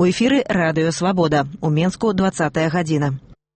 У эфіры радыё «Свабода». У Менску 20-я гадзіна.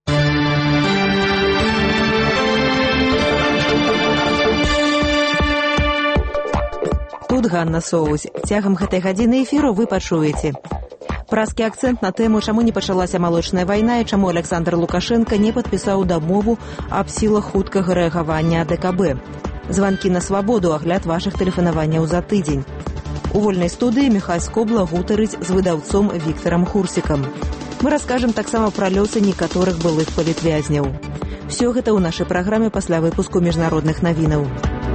Тут Ганна Соусь. Цягам гэтай гадзіны эфіру вы пачуеце. Празкі акцэнт на тэму, чаму не пачалася малочная вайна і чаму Александр Лукашенко не падпісаў дамову аб сілах хуткага рэагавання АДКБ. Званкі на свабоду, агляд вашых тэлефанаванняў за тыдзень. У вольнай студыі Міхась Скобла гутарыць з выдаўцом Віктарам Хурсікам. Мы раскажам таксама пра лёсы некаторых былых палітвязняў. Всё гэта ў нашай праграме пасля выпуску міжнародных навінаў.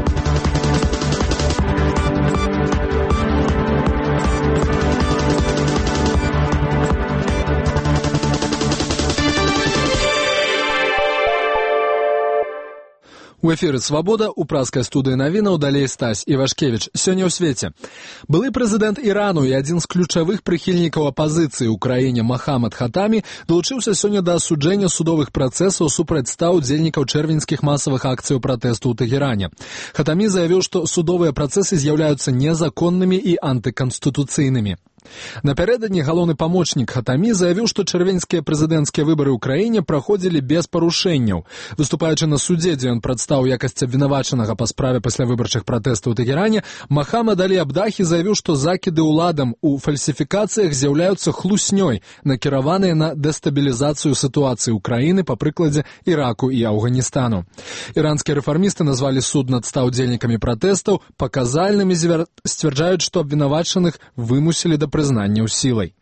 У эфіры «Свабода» у празкай студыі навінаў далей Стась Івашкевіч. Сёння ў свеце. Былы прэзідэнт Ірану і адзін з ключавых прыхільнікаў апазіцыі ў краіне Мохаммад Хатамі далучыўся сёння да асуджэння судовых працэсаў супраць 100 удзельнікаў чэрвеньскіх масавых акцыяў пратэсту ў Тэгеране. Хатамі заявіў, што судовыя працэсы з'яўляюцца незаконнымі і антыканстытуцыйнымі. Напярэдадні галоўны памочнік Хатамі заявіў, што чэрвеньскія прэзідэнцкія выбары ў краіне праходзілі без парушэнняў. Выступаючы на судзе, дзе ён прадстаў якасць абвінавачанага па справе паслявыбарчых пратэстаў у Тэгеране, Мохаммад Алі Абдахі заявіў, што закіды ўладам у фальсіфікацыях з'яўляюцца хлуснёй, накіраваныя на дэстабілізацыю сітуацыі ў краіны па прыкладзе Іраку і Афганістану. Іранскія рэфармісты назвалі суд над 100 удзельнікамі пратэстаў паказальным і сцвярджаюць, што абвінавачаных вымусілі да прызнанняў сілай.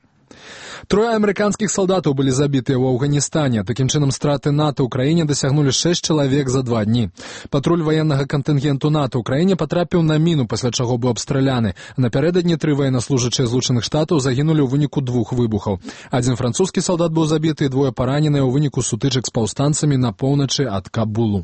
3 амерыканскіх салдатаў былі забітыя ў Афганістане. Такім чынам, страты НАТО ў краіне дасягнулі 6 чалавек за 2 дні. Патруль ваеннага кантынгенту НАТО ў краіне патрапіў на міну, пасля чаго быў абстраляны. Напярэдадні 3 ваеннаслужачыя Злучаных Штатаў загінулі ў выніку 2 выбухаў. Адзін французскі салдат быў забіты і 2 параненыя ў выніку сутычак з паўстанцамі на поўначы ад Кабулу.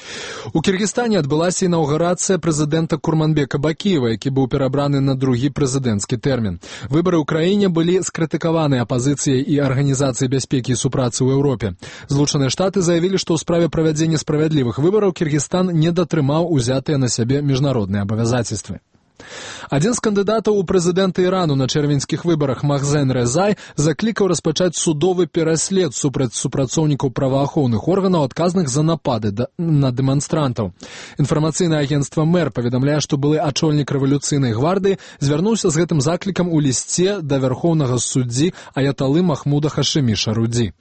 У Кіргізстане адбылася інаўгурацыя прэзідэнта Курманбека Бакіева, які быў перабраны на другі прэзідэнцкі тэрмін. Выбары ў краіне былі скрытыкаваны апазіцыяй і Арганізацыяй бяспекі і супрацы ў Еўропе. Злучаныя Штаты заявілі, што ў справе правядзення справядлівых выбараў Кіргізстан не датрымаў узятыя на сябе міжнародныя абавязацельствы. Адзін з кандыдатаў у прэзідэнта Ірану на чэрвеньскіх выбарах Махзен Рэзай заклікаў распачаць судовы пераслед супраць супрацоўнікаў праваахоўных органаў, адказных за напады на дэманстрантаў. Інфармацыйнае агенцтва МЭР паведамляе, што былы ачольнік рэвалюцыйнай гвардыі звярнуўся з гэтым заклікам у лісце да вярхоўнага суддзі аяталы Махмуда Хашымі Шарудзі.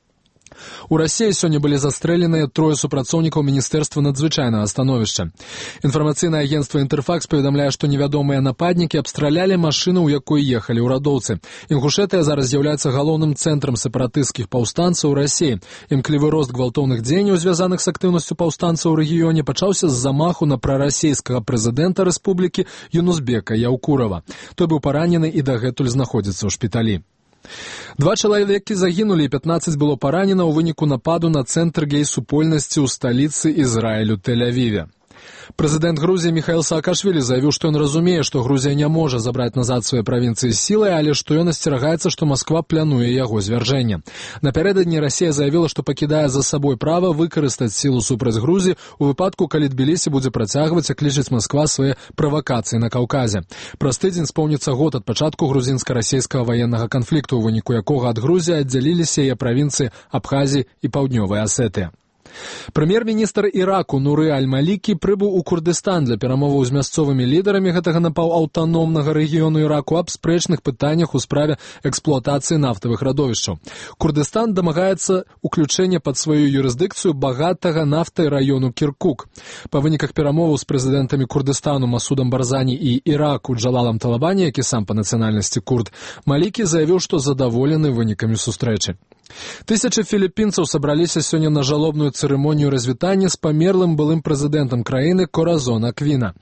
У Расіі сёння былі застрэленыя 3 супрацоўнікаў Міністэрства надзвычайнага становішча. Інфармацыйнае агенцтва «Інтэрфакс» паведамляе, што невядомыя нападнікі абстралялі машыну, у якой ехалі ўрадоўцы. Інгушэтыя зараз з'яўляецца галоўным цэнтрам сепаратысцкіх паўстанцаў у Расіі. Імклівы рост гвалтоўных дзеянняў, звязаных з актыўнасцю паўстанцаў у рэгіёне, пачаўся з замаху на прарасійскага прэзідэнта рэспублікі Юнузбека Яўкурава. Той быў паранены і дагэтуль знаходзіцца ў шпіталі. 2 чалавекі загінулі і 15 было паранена ў выніку нападу на цэнтр гей-супольнасці ў сталіцы Ізраілю Тель-Авіве. Прэзідэнт Грузіі Міхаіл Саакашвілі заявіў, што ён разумее, што Грузія не можа забраць назад свае правінцыі сілай, але што ён асцерагаецца, што Масква плануе яго звяржэнне. Напярэдадні Расія заявіла, што пакідае за сабой права выкарыстаць сілу супраць Грузіі у выпадку, калі Тбілісі будзе працягваць аклічыць Масква свае правакацыі на Каўказе. Праз тыдзень споўніцца год ад пачатку грузінска-расійскага ваеннага канфлікту, у выніку якога ад Грузіі аддзяліліся яе правінцыі Абхазіі і Паўднёвая Асетыя. Прэм'ер-міністр Іраку Нуры Аль-Малікі прыбыў у Курдыстан для перамоваў з мясцовымі лідарамі гэтага напаўаўтаномнага рэгіёну Іраку аб спрэчных пытаннях у справе эксплуатацыі нафтавых радовішчаў. Курдыстан дамагаецца ўключэння пад сваю юрысдыкцыю багатага нафтай раёну Кіркук. Па выніках перамоваў з прэзідэнтамі Курдыстану Масудам Барзані і Іраку Джалалам Талабані, які сам па нацыянальнасці курд, Малікі заявіў, што задаволены вынікамі сустрэчы. Тысячы філіппінцаў сабраліся сёння на жалобную цырымонію развітання з памерлым былым прэзідэнтам краіны Коразон Аквіна.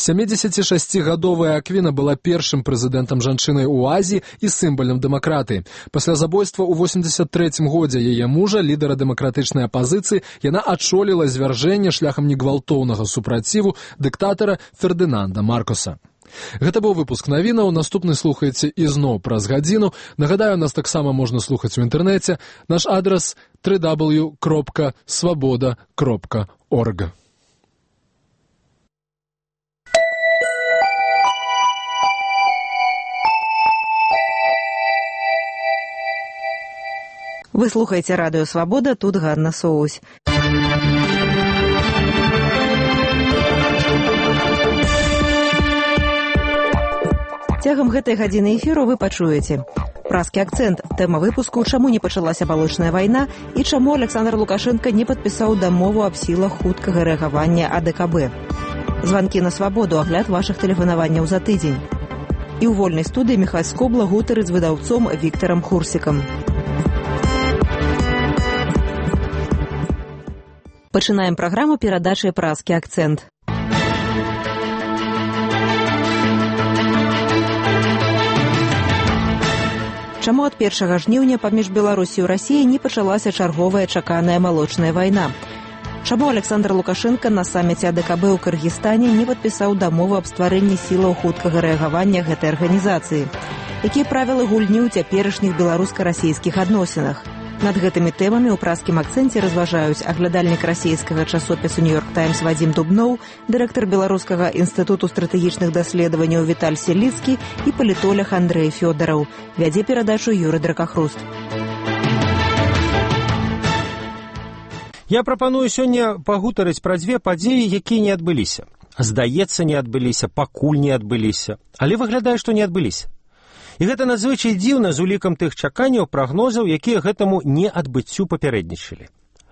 76-гадовая Аквіна была першым прэзідэнтам жанчынай у Азіі і сімвалам дэмакратыі. Пасля забойства ў 83-м годзе яе мужа, лідара дэмакратычнай апазіцыі, яна ачоліла звяржэнне шляхам негвалтоўнага супраціву дыктатара Фердынанда Маркоса. Гэта быў выпуск навінаў, наступны слухаеце ізноў праз гадзіну. Нагадаю, нас таксама можна слухаць у інтэрнэце. Наш адрас www.svoboda.org. Вы слухаеце радыё «Свабода», тут Ганна Соусь. Цягам гэтай гадзіны эфіру вы пачуеце празкі акцэнт, тэма выпуску «Чаму не пачалася малочная вайна» і чаму Александр Лукашенко не падпісаў дамову аб сілах хуткага рэагавання АДКБ. Званкі на свабоду, агляд вашых тэлефанаванняў за тыдзень. І ў вольнай студыі Міхась Скобла гутары з выдаўцом Віктарам Хурсікам. Пачынаем праграму перадачы празкі акцэнт. Чаму ад 1 жніўня паміж Беларусю і Расіяй не пачалася чарговая чаканая малочная вайна? Чаму Александр Лукашенко на саміце АДКБ ў Кыргызстане не падпісаў дамову аб стварэнні сілаў хуткага рэагавання гэтай арганізацыі? Якія правілы гульні ў цяперашніх беларуска-расійскіх адносінах? Над гэтымі тэмамі ў празкім акцэнце разважаюць аглядальнік расійскага часопісу «Нью-Йорк Таймс» Вадзім Дубноў, дырэктар Беларускага інстытуту стратэгічных даследаванняў Віталь Селіцкі і палітолог Андрэй Фёдараў. Вядзе перадачу Юры Дракахруст. Я прапаную сёння пагутарыць пра дзве падзеі, якія не адбыліся. Здаецца, не адбыліся, пакуль не адбыліся, але выглядае, што не адбыліся. І гэта надзвычай дзіўна з улікам тых чаканняў, прагнозаў, якія гэтаму не адбыццю папярэднічалі.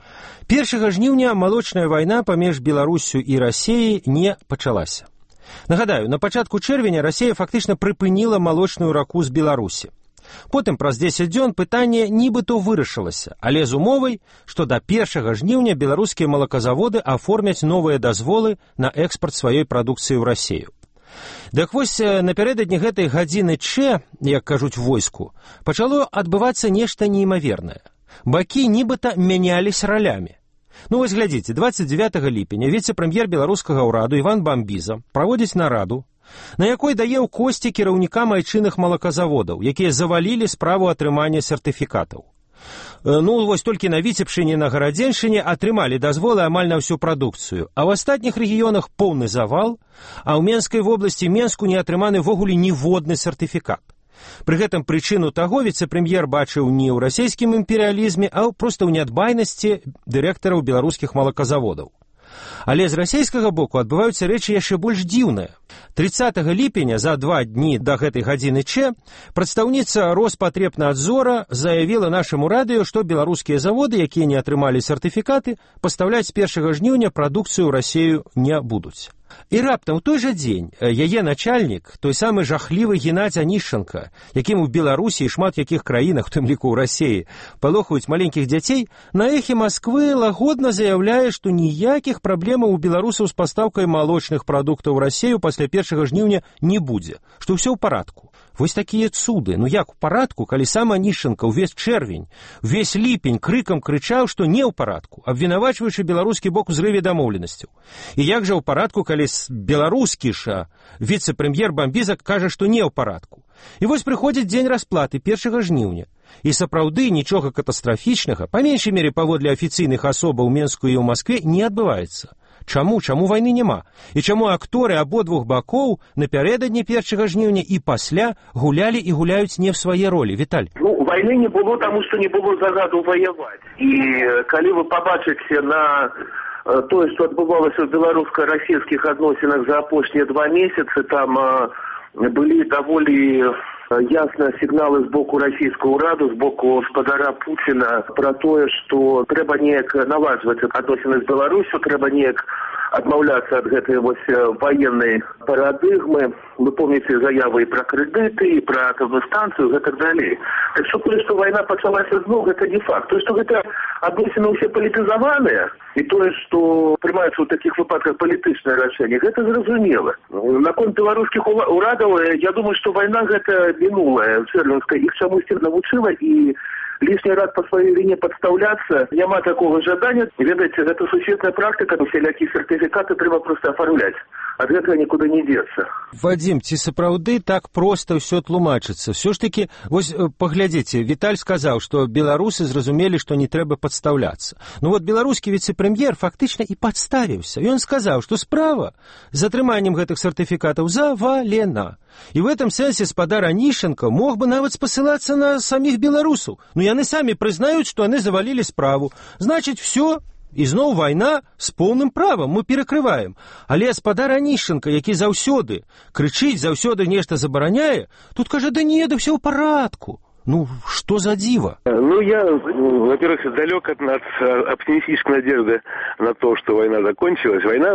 1 жніўня малочная вайна паміж Беларуссю і Расіяй не пачалася. Нагадаю, на пачатку чэрвеня Расія фактычна прыпыніла малочную раку з Беларусі. Потым праз 10 дзён пытанне нібыто вырашылася, але з умовай, што да 1 жніўня беларускія малаказаводы аформяць новыя дазволы на экспарт сваёй прадукцыі ў Расію. Так вось, напярэдадні гэтай гадзіны Ч, як кажуць войску, пачало адбывацца нешта неймавернае. Бакі нібыта мянялись ралямі. Ну вось глядзіце, 29 ліпеня віцэ-прэм'ер беларускага ўраду Іван Бамбіза праводзіць нараду, на якой дае ў косці кіраўнікам айчынных малаказаводаў, якія завалілі справу атрымання сертыфікатаў. Ну, вось толькі на Віцебшчыне і на Гарадзеншчыне атрымалі дазволы амаль на ўсю прадукцыю, а ў астатніх рэгіёнах поўны завал, а ў Менскай вобласці Менску не атрыманы ввогуле ніводны сертыфікат. Пры гэтым прычыну таго віцэ-прэм'ер бачыў не ў расійскім імперыялізме, а проста ў нядбайнасці дырэктараў беларускіх малаказаводаў. Але з расійскага боку адбываюцца рэчы яшчэ больш дзіўныя. 30 ліпеня, за 2 дні да гэтай гадзіны Ч, прадстаўніца Роспатребнадзора заявіла нашаму радыё, што беларускія заводы, якія не атрымалі сертыфікаты, пастаўляць з 1 жніўня прадукцыю ў Расію не будуць. І раптам у той жа дзень яе начальнік, той самы жахлівы Геннадзь Анішченка, якім у Беларусі і шмат якіх краінах, у тым ліку ў Расіі, палохаюць маленькіх дзяцей, на эхі Масквы лагодна заяўляе, што ніякіх праблемаў у беларусаў з пастаўкай малочных прадуктаў у Расію пасля 1 жніўня не будзе, што ўсё ў парадку. Вось такія цуды, ну як у парадку, калі сам Анішченка ўвесь чэрвень, увесь ліпень крыкам крычаў, што не ў парадку, абвінавачваючы беларускі бок у зрыве дамоўленасцяў. І як жа ў парадку, калі беларускі ж віцэ-прэм'ер Бамбіза кажа, што не ў парадку. І вось прыходзіць дзень расплаты 1 жніўня. І сапраўды нічога катастрафічнага, па меншай мере паводле афіцыйных асобаў у Менску і ў Маскве, не адбываецца. Чаму вайны няма? І чаму акторы абодвух бакоў напярэдадні 1 жніўня і пасля гулялі і гуляюць не ў свае ролі? Віталь. Ну, вайны не было, таму што не было загаду ваяваць. І калі вы пабачыце на тое, што адбывалася ў беларуска-расійскіх адносінах за апошнія 2 месяцы, там былі даволі ясныя сігналы з боку расійскага ўраду, з боку гаспадара Пуціна пра тое, што трэба неяк наладжваць адносіны з Беларусю, трэба неяк адмаўляцца ад гэтай вось ваеннай парадыгмы. Вы помните заявы і пра крэдыты, і пра атомную станцыю, і так далей. Так што тое, што вайна пачалася зноў, гэта не факт. Тое, што гэта адносіны ўсе палітызаваныя, і тое, што прымаюцца ў такіх выпадках палітычныя рашэнні, гэта зразумела. Наконт беларускіх урадаў, я думаю, што вайна гэта мінулая, чэрвеньская, іх чамусьці навучыла, і лишний раз по своей вине подставляться, няма такого жадания. Ведаете, это сусветная практика, усялякі сертификаты треба просто оформлять. ад гэтага нікуды не дзецца. Вадим, ці сапраўды так проста ўсё тлумачыцца? Все ж таки, вось паглядзіце, Віталь сказаў, што беларусы зразумелі, што не трэба падстаўляцца. Ну вот беларускі віцэ-прэм'ер фактычна і падставіўся. Ён сказаў, што справа з атрыманнем гэтых сертыфікатаў завалена. І в этом сэнсе спадар Анішенко мог бы нават спасылацца на саміх беларусаў. Ну яны самі прызнаюць, што яны завалілі справу. Значыць, все. І зноў вайна з поўным правам мы перакрываем. Але спадар Анішенко, які заўсёды крычыць, заўсёды нешта забараняе, тут кажа, да не, да ўсё ў парадку. Ну, что за диво? Ну, я, во-первых, далек от оптимистической надежды на то, что война закончилась. Война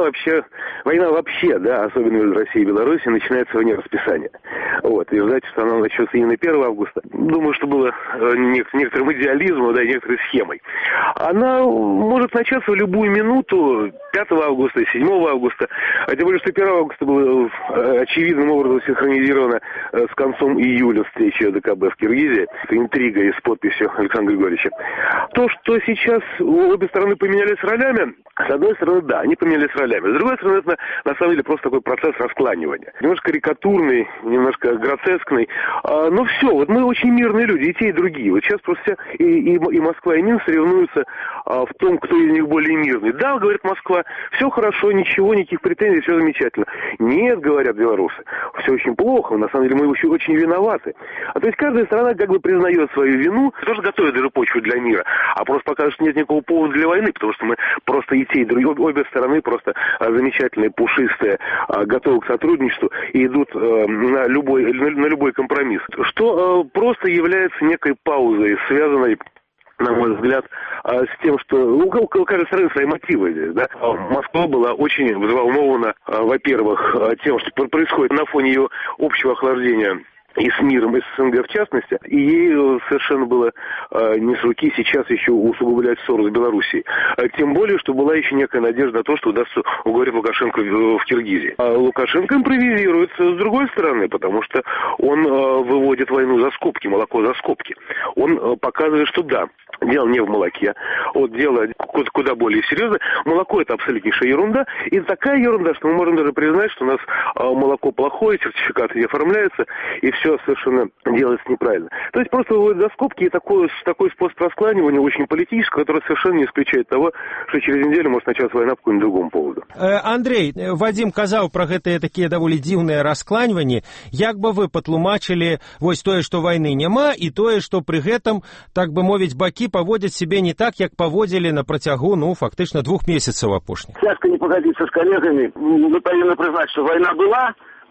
вообще, да, особенно в России и Беларуси, начинается вне расписания. Вот, и ждать, что она начнется именно 1 августа, думаю, что было некоторым идеализмом, да, некоторой схемой. Она может начаться в любую минуту, 5 августа, 7 августа, а тем более, что 1 августа было очевидным образом синхронизировано с концом июля встречи ДКБ в Киргизии. Это интрига и с подписью Александра Григорьевича. То, что сейчас обе стороны поменялись ролями, с одной стороны, да, они поменялись ролями. С другой стороны, это на самом деле просто такой процесс раскланивания. Немножко карикатурный, немножко гротескный. Но все, вот мы очень мирные люди, и те, и другие. Вот сейчас просто и Москва, и Минск соревнуются в том, кто из них более мирный. Да, говорит Москва, все хорошо, ничего, никаких претензий, все замечательно. Нет, говорят белорусы, все очень плохо, на самом деле мы еще очень виноваты. То есть каждая страна как бы признает свою вину, тоже готовит даже почву для мира, а просто покажет, что нет никакого повода для войны, потому что мы просто и те, и другие, обе стороны просто замечательные, пушистые, готовы к сотрудничеству и идут на любой компромисс. Что просто является некой паузой, связанной, на мой взгляд, с тем, что у каждой страны свои мотивы здесь, да. Москва была очень взволнована, во-первых, тем, что происходит на фоне ее общего охлаждения и с миром, и с СНГ в частности, и ей совершенно было не с руки сейчас еще усугублять ссору с Белоруссией. Тем более, что была еще некая надежда на то, что удастся уговорить Лукашенко в Киргизии. А Лукашенко импровизирует с другой стороны, потому что он выводит войну за скобки, молоко за скобки. Он показывает, что да, дело не в молоке, вот дело куда более серьезное. Молоко — это абсолютнейшая ерунда, и такая ерунда, что мы можем даже признать, что у нас молоко плохое, сертификаты не оформляются, и все совершенно делается неправильно. То есть просто выводят за скобки, и такой способ раскланивания очень политический, который совершенно не исключает того, что через неделю может начаться война по какому-нибудь другому поводу. Андрей, Вадим казаў про гэтыя такія даволі дзіўныя раскланьванні. Як бы вы патлумачылі вось тое, што вайны няма, і тое, што пры гэтым, так бы мовіць, бакі паводзяць себе не так, як паводзілі на працягу, фактычна 2 месяцаў апошніх? Цяжка не погодиться с коллегами. Мы повинны признать, что война была,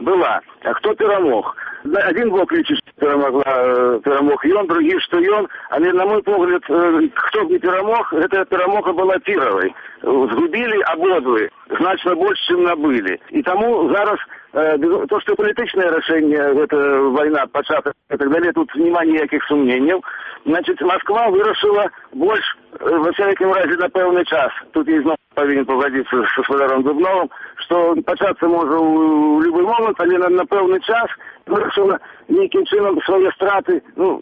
а кто перамог? Один бок лічыць, што перамог ён, другі, што ён, але, на мой погляд, хто б не перамог, гэтая перамога была піравай. Згубілі абодвы, значна больш, чым набылі. І таму зараз то, что политическое решение, это война, початок и так далее, тут нема никаких сомнений. Значит, Москва вырашила больше, во всяком разе, на певный час. Тут я снова повинен погодиться со Спадаром Дубновым, что початься можно в любой момент, але на певный час вырашила неким чином свои страты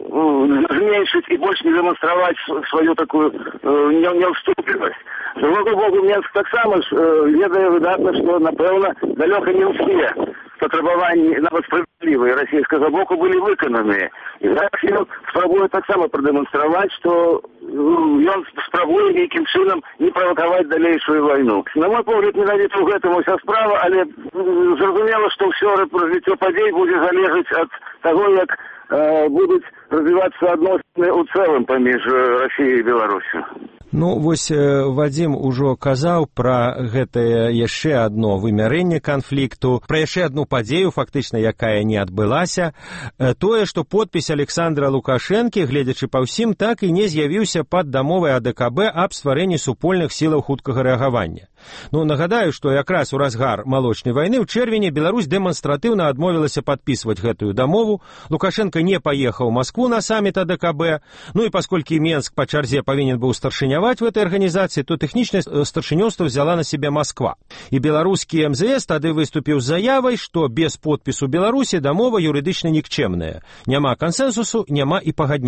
зменшить и больше не демонстрировать свою такую неуступливость. З другого боку, Мінськ так само ведае выдатна, што, напэўна, далёка не ўсе патрабаванні, нават справедливыя расійскага боку, былі выкананыя. І зараз ён спрабуе таксама прадэманстраваць, што ён спрабуе нейкім чынам не правакаваць далейшую вайну. На мой погляд, менавіта ў гэтым уся справа, але зразумела, што ўсё развіццё падзей будзе залежаць ад таго, як будуць развівацца адносіны ў цэлым паміж Расіяй і Беларусю. Вось Вадим ужо казаў пра гэтае яшчэ адно вымярэнне канфлікту, пра яшчэ адну падзею, фактычна, якая не адбылася, тое, што подпіс Александра Лукашэнкі, гледзячы па ўсім, так і не з'явіўся пад дамовай АДКБ аб стварэнні супольных сілаў хуткага рэагавання. Нагадаю, што якраз у разгар малочнай вайны ў чэрвені Беларусь дэманстратыўна адмовілася падпісваць гэтую дамову, Лукашенко не паехаў у Москву на саміт АДКБ, і пасколькі Мінск па чарзе павінен быў старшыняваць в этой организации, то техничное старшынёўства взяла на себя Москва. И белорусский МЗС тады выступіў з заявай, што без подпісу Беларусі дамова юрыдычна нікчэмная. Няма кансенсусу, няма і пагаднення.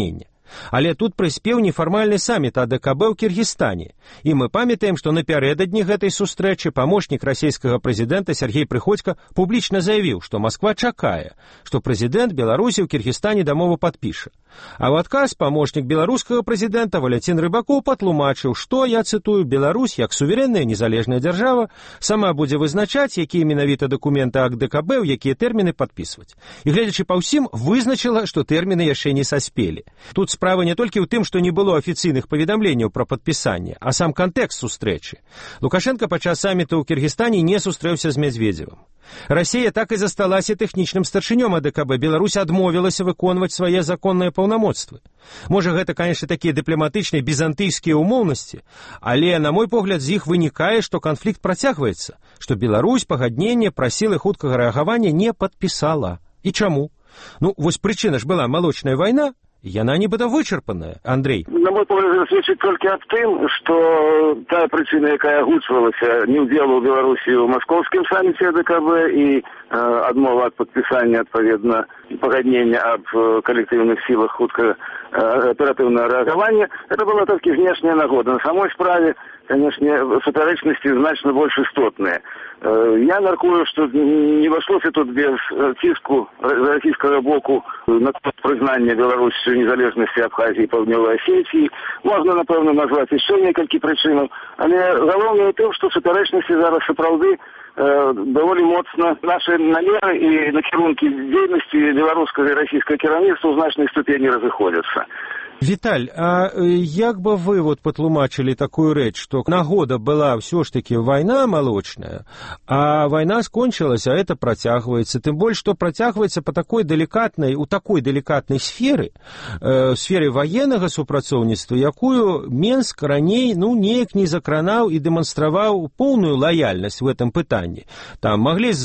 Але тут прыспеў нефармальны саміт АДКБ ў Кіргізстане. І мы памятаем, што напярэдадні гэтай сустрэчы памочнік расійскага прэзідэнта Сергей Прыходзька публічна заявіў, што Масква чакае, што прэзідэнт Беларусі ў Кіргізстане дамову падпіша. А ў адказ памочнік беларускага прэзідэнта Валянцін Рыбакоў патлумачыў, што, я цытую, Беларусь, як суверэнная незалежная дзяржава, сама будзе вызначаць, якія менавіта дакументы АДКБ, ў якія тэрміны падпісваць. І гледзячы па ўсім, вызначыла, што тэрміны яшчэ не саспелі. Тут справа не толькі ў тым, што не было афіцыйных паведамленняў пра падпісанне, а сам кантэкст сустрэчы. Лукашенко падчас саміту ў Кіргізстане не сустрэўся з Медведзевым. Расія так і засталася тэхнічным старшынём АДКБ. Беларусь адмовілася выконваць свае законныя паўнамоцтвы. Можа, гэта, конечно, такія дыпламатычныя бізантыйскія ўмоўнасці, але, на мой погляд, з іх вынікае, што канфлікт працягваецца, што Беларусь пагадненне пра сілы хуткага рэагавання не падпісала. І чаму? Ну, вось прычына ж была малочная вайна, яна нібыта вычарпаная, Андрей. На мой погляд, сведчыць толькі аб тым, што тая прычына, якая агучвалася, не ўдзелу ў Беларусі ў маскоўскім саміце АДКБ і адмова ад падпісання, адпаведна, пагаднення аб калектыўных сілах хуткага аператыўнага рэагавання, это была толькі знешняя нагода. На самой справе, конечно, супярэчнасці значна больш істотныя. Я мяркую, што не абышлося тут без ціску расійскага боку на прызнання Беларусі незалежнасці Абхазіі і Паўднёвай Асетіі. Можна, напэўна, назваць яшчэ некалькі прычынаў, але галоўнае тым, што супярэчнасці зараз сапраўды даволі моцна нашы намеры і накірункі дзейнасці беларускага і расійскага кіраўніцтва ў значнай ступені разыходзяцца. Віталь, а як бы вы вот патлумачылі такую рэч, што нагода была ўсё ж такі вайна малочная, а вайна скончылася, а это працягваецца. Тым больш, што працягваецца па такой делікатнай, у такой делікатнай сферы, сферы ваеннага супрацоўніцтва, якую Менск раней, неяк не закранаў і дэманстраваў поўную лаяльнасць в этом пытанні. Там маглі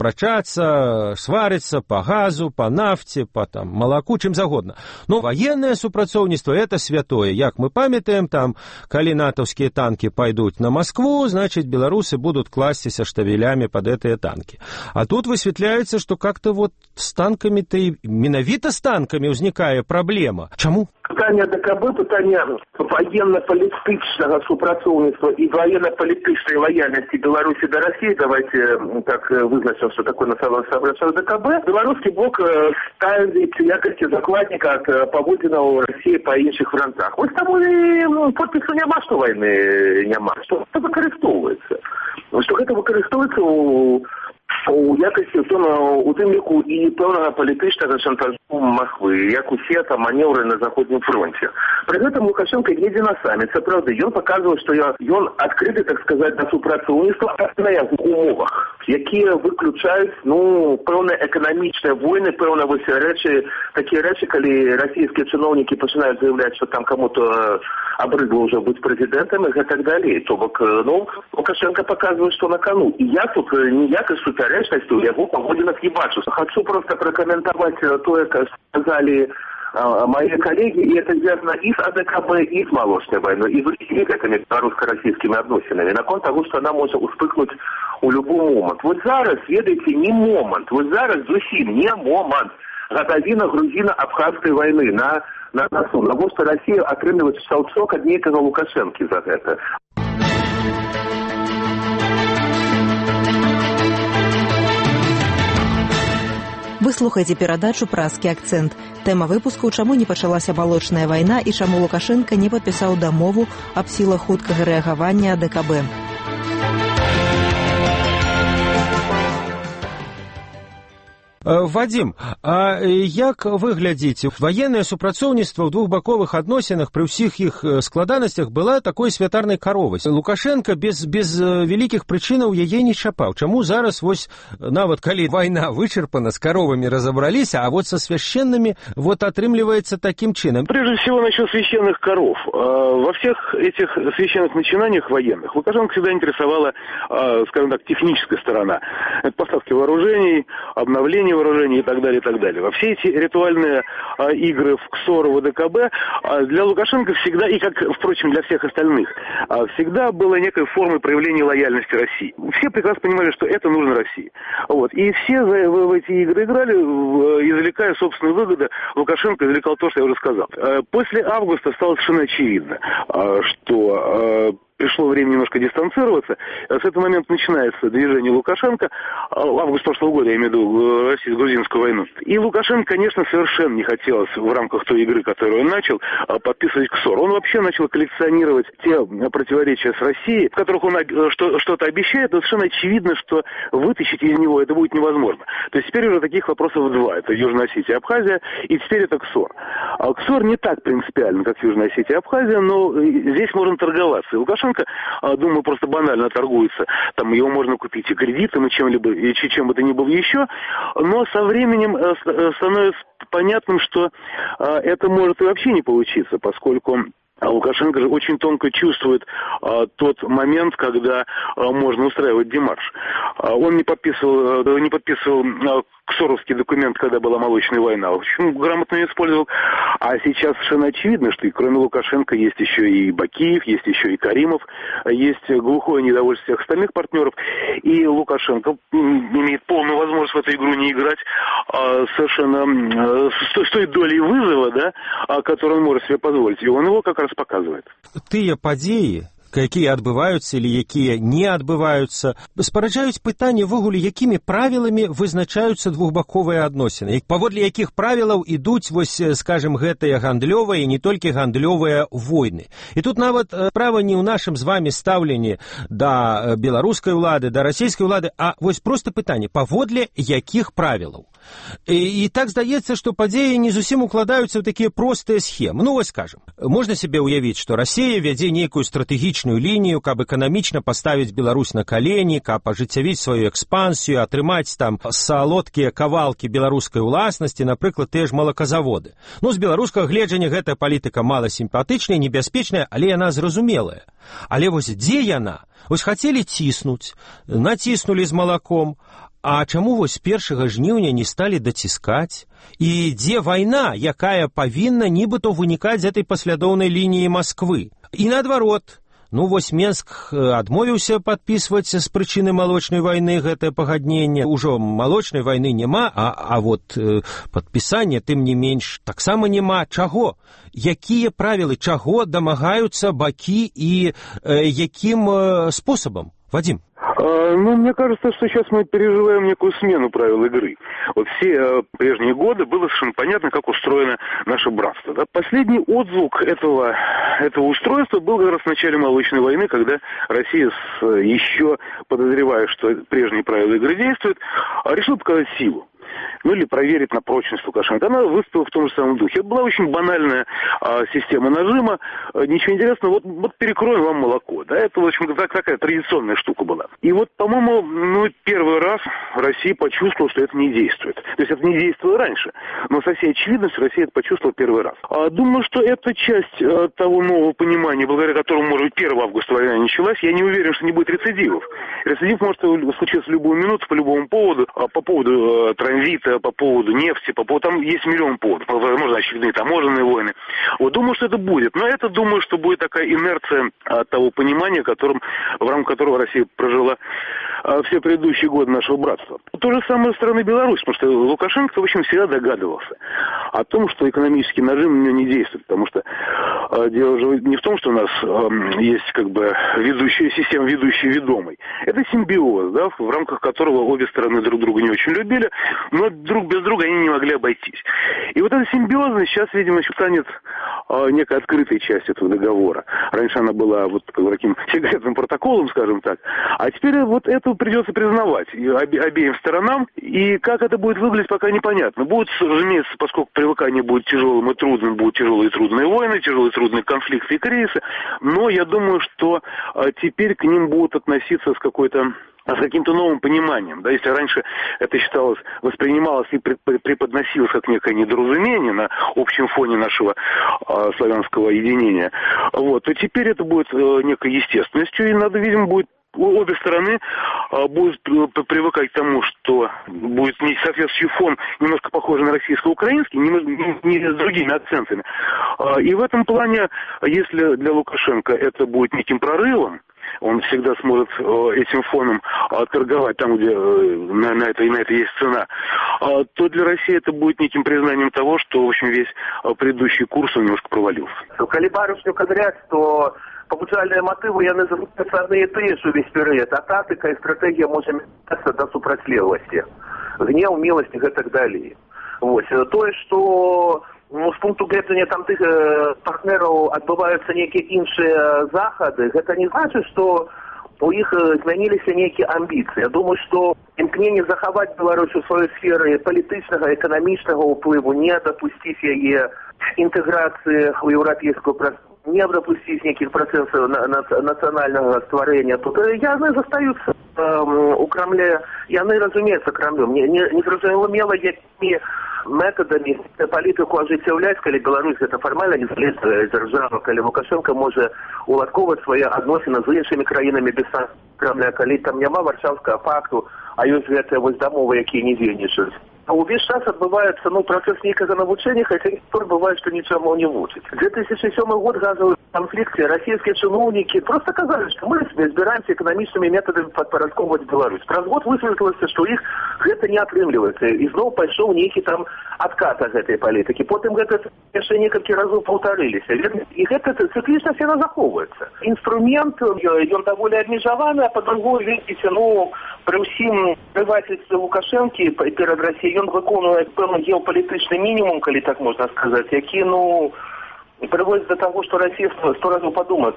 спрачацца, сварыцца па газу, па нафце, па малаку, чым загодна. Но ваеннае супрацоўніцтва это святое. Як мы памятаем, там, калі натаўскія танкі пойдут на Москву, значит, беларусы будут класціся штабелями под этыя танки. А тут высветляецца, что как-то вот с танками-то и менавіта с танками ўзнікае праблема. Чаму? Пытанне АДКБ, пытанне военно-палітычнага супрацоўніцтва і военно-палітычнай лояльнасці Беларусі да России, давайте так вызначим, что такое национальное АДКБ, беларускі бок ставіць якасці закладніка ад паводзінаў России по іншых фронтах. Вось таму і подпісу няма, што вайны няма, што выкарыстоўваецца. Што гэта выкарыстоўваецца у якасці у тым ліку і пэўнага палітычнага шантажу Москвы, як усе там манеўры на заходнім фронте. Пры гэтым Лукашенко едзе на саміт, сапраўды, ён паказвае, што ён адкрыты, так сказаць, да супрацоўніцтва на яго умовах, якія выключаюць, пэўныя эканамічныя войны, пэўна вось рэчы, такія рэчы, калі расійскія чыноўнікі пачынаюць заявляць, што там каму-то абрыдла ўжо быць прэзідэнтам і так далей. То бок, Лукашенко паказвае, што на кону. І я тут ніякай супярэчнасці ў яго паводзінах не бачу. Хочу просто пракаментаваць тое, сказали мои коллеги, и это связано и с АДКБ, и с молочной войной, и с этими белорусско-российскими отношениями, на конт того, что она может успыхнуть у любой момент. Вот зараз, ведаете, не момент, вот зараз зусім не момент гадавіна-грузіна-абхазскай войны на носу, на то, что Россия атрымліваць шалчок ад нейкага Лукашэнкі за гэта. Вы слухаеце перадачу «Празкі акцэнт». Тэма выпуску «Чаму не пачалася малочная вайна» і чаму Лукашенко не падпісаў дамову аб сілах хуткага рэагавання АДКБ. Вадим, а як вы глядзіце? Ваеннае супрацоўніцтва ў двухбаковых адносінах пры ўсіх іх складанасцях была такой святарнай каровай. Лукашенко без вялікіх прычынаў яе не чапаў. Чаму зараз, вось, нават калі вайна вычарпана, с коровами разобраліся, а вот со священными вот отрымливается таким чином? Прежде всего, насчет священных коров. Во всех этих священных начинаниях военных Лукашенко всегда интересовала, скажем так, техническая сторона. Это поставки вооружений, обновление вооружения и так далее, и так далее. Во все эти ритуальные игры в КСОР, ВДКБ для Лукашенко всегда, и как, впрочем, для всех остальных, всегда было некой формой проявления лояльности России. Все прекрасно понимали, что это нужно России. Вот. И все в эти игры играли, извлекая собственную выгоду. Лукашенко извлекал то, что я уже сказал. После августа стало совершенно очевидно, что пришло время немножко дистанцироваться. С этого момента начинается движение Лукашенко. Август прошлого года, я имею в виду российско-грузинскую войну. И Лукашенко, конечно, совершенно не хотелось в рамках той игры, которую он начал, подписывать КСОР. Он вообще начал коллекционировать те противоречия с Россией, в которых он что-то обещает, но совершенно очевидно, что вытащить из него это будет невозможно. То есть теперь уже таких вопросов два. Это Южная Осетия и Абхазия, и теперь это КСОР. КСОР не так принципиально, как Южная Осетия и Абхазия, но здесь можно торговаться. И Лукашенко, думаю, просто банально торгуется. Там его можно купить и кредитом, и чем-либо, и чем бы то ни было еще. Но со временем становится понятным, что это может и вообще не получиться, поскольку Лукашенко же очень тонко чувствует тот момент, когда можно устраивать демарш. Он не подписывал КСОРовский документ, когда была молочная война. Очень грамотно ее использовал. А сейчас совершенно очевидно, что и кроме Лукашенко есть еще и Бакиев, есть еще и Каримов, есть глухое недовольство всех остальных партнеров. И Лукашенко имеет полную возможность в эту игру не играть совершенно с той долей вызова, да, которую он может себе позволить. И он его как раз показывает. Тыя падзеі, якія адбываюцца или якія не адбываюцца, спараджаюць пытанне ввогуле, якімі правіламі вызначаюцца двухбаковыя адносіны, паводле якіх правілаў ідуць, вось, скажем, гэтыя гандлёвыя і не толькі гандлёвыя войны. І тут нават справа не ў нашым з вами стаўленні да беларускай улады, да расійскай улады, а вось проста пытанне, паводле якіх правілаў. І так здаецца, што падзеі не зусім укладаюцца ў такія простыя схемы. Ну, вось скажем, можна себе ўявіць, што Расія вядзе нейкую стратэгічную лінію, каб эканамічна паставіць Беларусь на калені, каб ажыццявіць сваю экспансію, атрымаць там салодкія кавалкі беларускай уласнасці, напрыклад, тыя ж малаказаводы. Ну, з беларускага гледжання гэтая палітыка мала сімпатычная, небяспечная, але яна зразумелая. Але вось дзе яна? Вось хацелі ціснуць, націснулі з малаком, а чаму вось 1 жніўня не сталі даціскаць? І дзе вайна, якая павінна нібыта вынікаць з этой паслядоўнай лініі Масквы? І наадварот, ну вось Менск адмовіўся падпісваць з прычыны малочнай вайны гэтае пагадненне. Ужо малочнай вайны няма, а вот падпісання, тым не менш, таксама няма. Чаго? Якія правілы, чаго дамагаюцца бакі і якім спосабам? Вадим. Ну, мне кажется, что сейчас мы переживаем некую смену правил игры. Вот все прежние годы было совершенно понятно, как устроено наше братство. Да? Последний отзвук этого устройства был как раз в начале Молочной войны, когда Россия, еще подозревая, что прежние правила игры действуют, решила показать силу. Ну, или проверить на прочность Лукашенко. Она выступила в том же самом духе. Это была очень банальная система нажима. Ничего интересного. Вот перекроем вам молоко. Да? Это, в общем, такая традиционная штука была. И вот, по-моему, первый раз Россия почувствовала, что это не действует. То есть это не действовало раньше. Но со всей очевидностью Россия это почувствовала первый раз. Думаю, что это часть того нового понимания, благодаря которому, может быть, 1 августа война началась. Я не уверен, что не будет рецидивов. Рецидив может случиться в любую минуту, по любому поводу. По поводу транзита, по поводу нефти, там есть миллион поводов, возможно, очередные таможенные войны. Вот, думаю, что это будет. Но это, думаю, что будет такая инерция того понимания, в рамках которого Россия прожила все предыдущие годы нашего братства. То же самое со стороны Беларуси, потому что Лукашенко, в общем, всегда догадывался о том, что экономический нажим на него не действует, потому что дело же не в том, что у нас есть как бы ведущая система, ведущий ведомый. Это симбиоз, да, в рамках которого обе стороны друг друга не очень любили, но друг без друга они не могли обойтись. И вот эта симбиозность сейчас, видимо, станет некой открытой частью этого договора. Раньше она была вот таким секретным протоколом, скажем так, а теперь вот это придется признавать обеим сторонам, и как это будет выглядеть, пока непонятно. Будет, разумеется, поскольку привыкание будет тяжелым и трудным, будут тяжелые и трудные войны, тяжелые и трудные конфликты и кризисы, но я думаю, что теперь к ним будут относиться с каким-то новым пониманием. Да, если раньше это считалось, воспринималось и преподносилось как некое недоразумение на общем фоне нашего славянского единения, вот, то теперь это будет некой естественностью, и надо, видимо, будет Обе стороны будут привыкать к тому, что будет соответствующий фон, немножко похожий на российско-украинский, не с другими акцентами. И в этом плане, если для Лукашенко это будет неким прорывом, он всегда сможет этим фоном торговать там, где на это есть цена, то для России это будет неким признанием того, что, в общем, весь предыдущий курс он немножко провалился. Коли барышню кадрять, то побудзальныя матывы яны застаюцца адны і тыя ж увесь перыяд, а тактыка і стратэгія можа мяняцца да супрацьлегласці. Гнеў, міласць і гэтак далей. Вось. Тое, што з пункту гледжання там тых партнераў адбываюцца нейкія іншыя захады, гэта не значыць, што у іх змяніліся нейкія амбіцыі. Я думаю, што імкненне захаваць Беларусь у сваёй сферы палітычнага, эканамічнага ўплыву, не дапусціць яе інтэграцыі ў еўрапейскую прастору, не допустить неких процессов национального створения, то яны застаются у Кремля, яны, разумеется, Кремлем. Не зразумела, якімі методамі палітыку ажыццяўляць, калі Беларусь гэта фармальна незалежная дзяржава, калі Лукашенко можа уладковаць свае адносіны з іншымі краінамі без Кремля, калі там няма варшаўскага пакту, а ёсць гэтыя вось дамовы, якія не дзейнічаюць. Увесь час адбываецца працэс нейкага навучэння, хаця ніхто бывае, што нічаму не вучыць. 2007 год газовый конфликт, российские чиновники просто сказали, что мы збираемся экономічнымі методамі падпарадкоўваць Беларусь. Праз год высветлілася, што іх гэта не атрымліваецца. І зноў пайшоў нейкі там адкат ад гэтай палітыкі. Потым гэта яшчэ некалькі разоў паўтарыліся. І гэта цыклічна сена захоўваецца. Інструмент, ён даволі абмежаваны, а па-другое, видите, пры ўсім прывацельстве Лукашэнкі перад Расіяй ён выконуе пэўны геапалітычны мінімум, калі так можна сказаць, які, приводит до того, что Россия 100 разів подумає,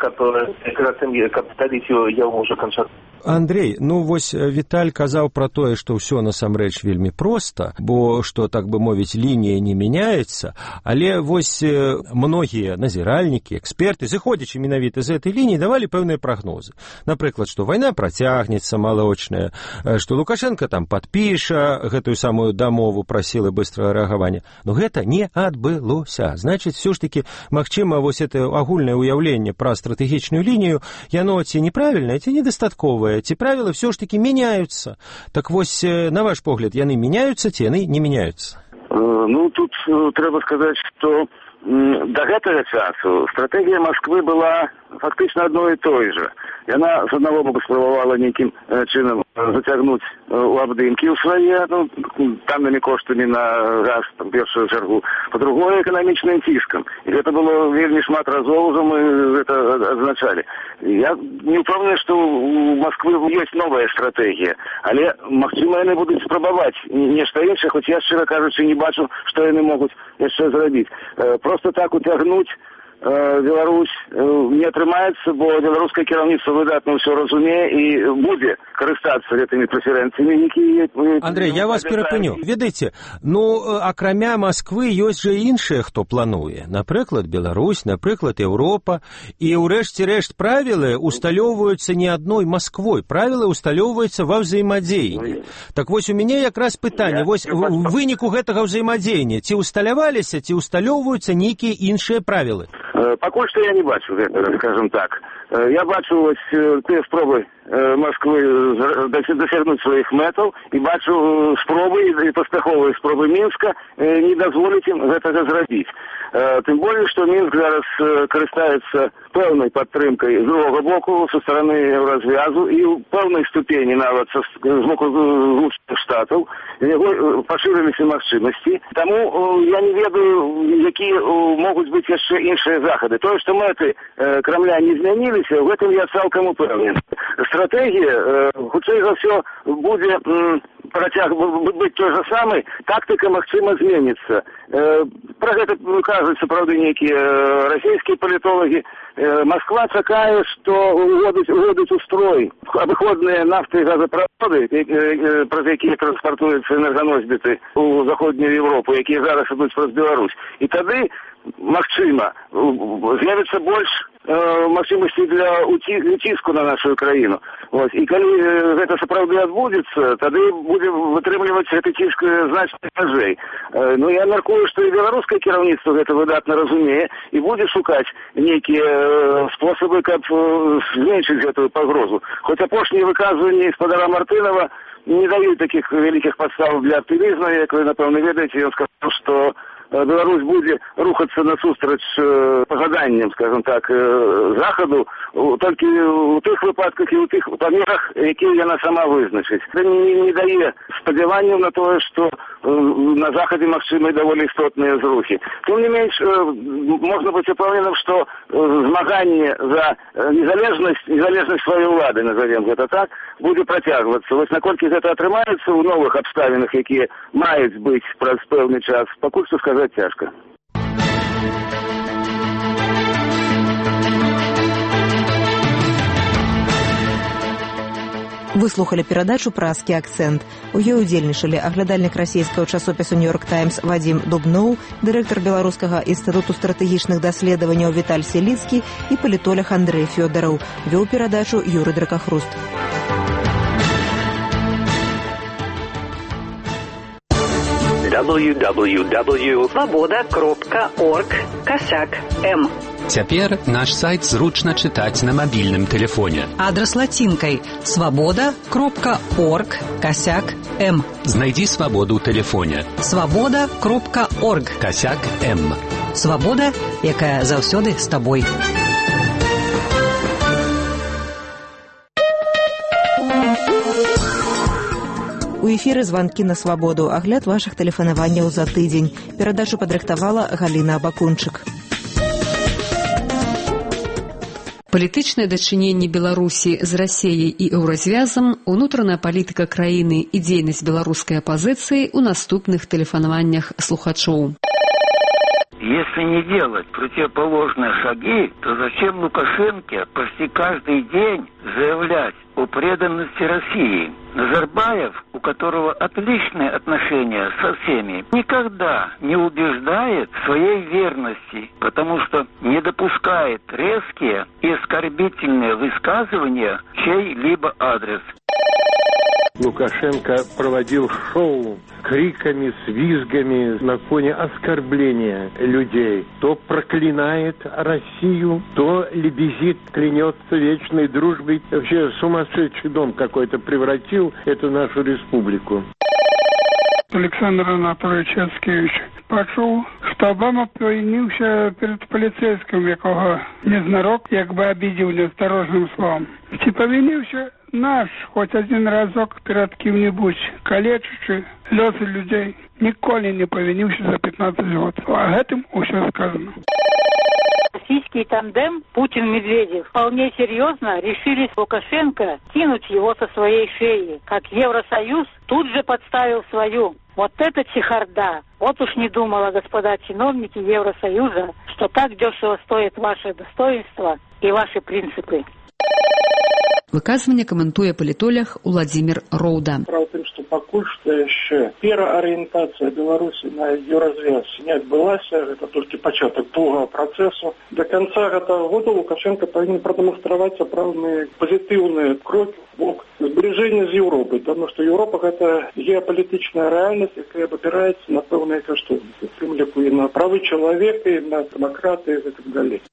каб ставіць яго ўжо канчаткова. Андрей, вось Віталь казаў пра тое, што ўсё насамрэч вельмі проста, бо што, так бы мовіць, лінія не мяняецца, але вось многія назіральнікі, эксперты, зыходзячы менавіта з этой лініі, давалі пэўныя прагнозы. Напрыклад, што вайна працягнецца малочная, што Лукашенко там падпіша гэтую самую дамову пра сілы быстрага рэагавання. Но гэта не адбылося. Значыць, все ж таки, магчыма, вось это агульнае ўяўленне пра стратэгічную лінію, яно ці неправільнае, ці недастатковае, ці правілы все ж таки меняются. Так вось, на ваш погляд, яны меняются, ці яны не меняются? Тут трэба сказаць, што да гэтага часу стратэгія Масквы была фактычна адной і той же. Яна з аднаго боку спрабавала нейкім чынам зацягнуць у абдымкі ў свае таннымі коштамі на газ, в першую чаргу, па-другое, эканамічным ціскам. І гэта было вельмі шмат разоў, ужо мы гэта адзначалі. Я не ўпэўнены, што у Масквы ёсць новая стратэгія, але, магчыма, яны будуць спрабаваць нешта іншае, хоць я, шчыра кажучы, не бачу, што яны могуць яшчэ зрабіць. Просто так уцягнуць Беларусь не атрымаецца, бо беларускае кіраўніцтва выдатна ўсё разумее і будзе карыстацца гэтымі прэферэнцыямі, якія... Андрей, я вас перапыню. Ведаеце, акрамя Масквы ёсць жа іншыя, хто плануе. Напрыклад, Беларусь, напрыклад, Еўропа. І ў рэшце рэшт правілы усталёўваюцца не адной Масквой. Правілы усталёўваюцца ва ўзаемадзеянні. Так вось у мяне якраз пытанне. Вось в выніку гэтага ўзаемадзеяння ці усталяваліся, ці усталёўваюцца нейкія іншыя правілы? Пакуль што я не бачу гэтага, скажем так. Я бачу вось тыя спробы Москвы дасягнуць сваіх мэтаў і бачу спробы і паспяховыя спробы Мінска не дазволіць ім гэтага зрабіць. Тым болей, што Мінск зараз карыстаецца пэўнай падтрымкай з другога боку са стараны Еўразвязу і ў пэўнай ступені нават з боку Злучаных Штатаў яго пашырыліся магчымасці. Таму я не ведаю, якія могуць быць яшчэ іншыя захады. Тое, што мэты Крамля не змяніліся, в гэтым я цалкам упэўнены. Стратэгія, хутчэй за ўсё, будзе быць той же самый, тактыка, магчыма, зменіцца. Пра гэта кажуць, сапраўды, нейкія расійскія палітолагі. Москва чакае, што уводзяць у строй абыходныя нафты і газаправоды, праз якія транспартуюцца энерганосьбіты ў заходнюю Европу, якія зараз ідуць праз Беларусь. І тады, магчыма, з'явіцца больш магчымасці для уціску на нашу краіну. І калі гэта сапраўды адбудзецца, тады будзе вытрымліваць гэты ціск значна цяжэй. Ну, я мяркую, што і беларускае кіраўніцтва гэта выдатна разумее і будзе шукаць нейкія спосабы, каб зменшыць гэтую пагрозу. Хоць апошнія выказванні гаспадара Мартынова не даюць такіх вялікіх падстав для аптымізму, як вы, напэўна, ведаеце, ён сказаў, што Беларусь будзе рухацца насустрач пажаданням, скажем так, Захаду, толькі ў тых выпадках і ў тых памерах, якія яна сама вызначыць. Це не дае спадзяванняў на тое, што на Захадзе магчымы даволі істотныя зрухі. Тым не менш, можна быць упэўненым, што змаганне за незалежнасць сваёй улады, назовем гэта так, будзе працягвацца. Вось наколькі гэта атрымаецца ў новых абставінах, якія маюць быць праз пэўны час, пакуль што сказаць цяжка. Вы слухали перадачу «Празкі акцэнт». У ёй удзельнічалі аглядальнік расійскага часопісу «Нью-Йорк Таймс» Вадзім Дубноў, дырэктар Беларускага інстытуту стратэгічных даследаванняў Віталь Селіцкі і палітолог Андрэй Фёдараў. Вёў перадачу Юрый Дракахруст. www.svoboda.org/m. Цяпер наш сайт зручна чытаць на мабільным тэлефоне. Адрас лацінкай svoboda.org/m. Знайдзі свабоду ў тэлефоне. svoboda.org/m. Свабода, якая заўсёды з табой. У эфіры званкі на свабоду. Агляд вашых тэлефанаванняў за тыдзень. Перадачу падрыхтавала Галіна Абакунчык. Палітычныя дачыненні Беларусі з Расіяй і еўразвязам, унутраная палітыка краіны і дзейнасць беларускай апазіцыі ў наступных тэлефанаваннях слухачоў. Если не делать противоположные шаги, то зачем Лукашенко почти каждый день заявлять о преданности России? Назарбаев, у которого отличные отношения со всеми, никогда не убеждает в своей верности, потому что не допускает резкие и оскорбительные высказывания в чей-либо адрес. Лукашенко проводил шоу с криками, с визгами на фоне оскорбления людей. То проклинает Россию, то лебезит, клянется вечной дружбой. Вообще сумасшедший дом какой-то превратил эту нашу республику. Александр Анатольевич Яцкевич пачуў, што Обама правініўся перед паліцейскім, якога незнарок як бы абідзіў неасторожным словом. Ці павініўся наш хоць один разок перед кім-небудзь, калечачы лёсы людзей, ніколі не павініўся за 15 год. А гэтым усё сказано. Российский тандем Путин-Медведев вполне серьезно решили с Лукашенко кинуть его со своей шеи, как Евросоюз тут же подставил свою. Вот это чехарда. Вот уж не думала, господа чиновники Евросоюза, что так дешево стоит ваше достоинство и ваши принципы. Выказванне каментуе палітолог Уладзімір Роўда. Справа в тым, што пакуль што яшчэ пераарыентацыя Беларусі на еўразвяз не адбылася, гэта толькі пачатак доўгага працэсу. До конца гэтага года Лукашенко павінен прадэманстраваць сапраўдныя пазітыўныя крокі в бок збліжэння з Еўропай, таму што Еўропа гэта геапалітычная рэальнасць, якая абапіраецца на пэўныя каштоўнікі, у тым ліку і на правы чалавека, і на дэмакратыю і так далей.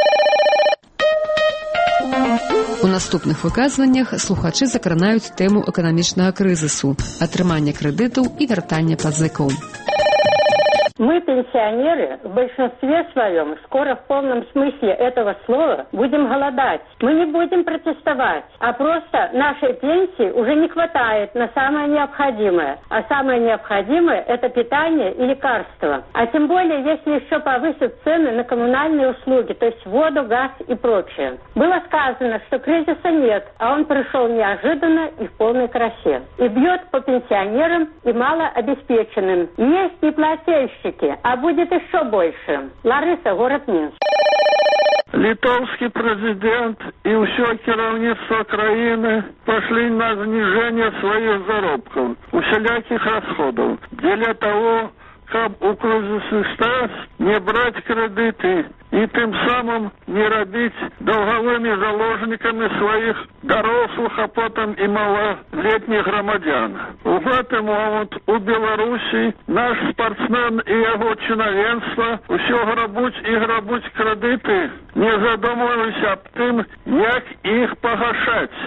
У наступных выказваннях слухачы закранаюць тэму эканамічнага крызісу, атрымання крэдытаў і вяртання пазыкаў. Мы, пенсионеры, в большинстве своем скоро в полном смысле этого слова будем голодать. Мы не будем протестовать, а просто нашей пенсии уже не хватает на самое необходимое. А самое необходимое – это питание и лекарства. А тем более, если еще повысят цены на коммунальные услуги, то есть воду, газ и прочее. Было сказано, что кризиса нет, а он пришел неожиданно и в полной красе. И бьет по пенсионерам и малообеспеченным. Есть неплательщики, а будет еще больше. Лариса, город Минск. Литовский президент и все кіраўніцтва краіны пошли на снижение своих заработков, усяляких расходов, для того, каб у крызісны час не браць крэдыты і тым самым не рабіць даўгавымі заложнікамі сваіх дарослых, а потым і малалетніх грамадзян. У гэты момант у Беларусі наш спартсмен і яго чынавенства ўсё грабуць і грабуць крэдыты, не задумваліся аб тым, як іх пагашаць.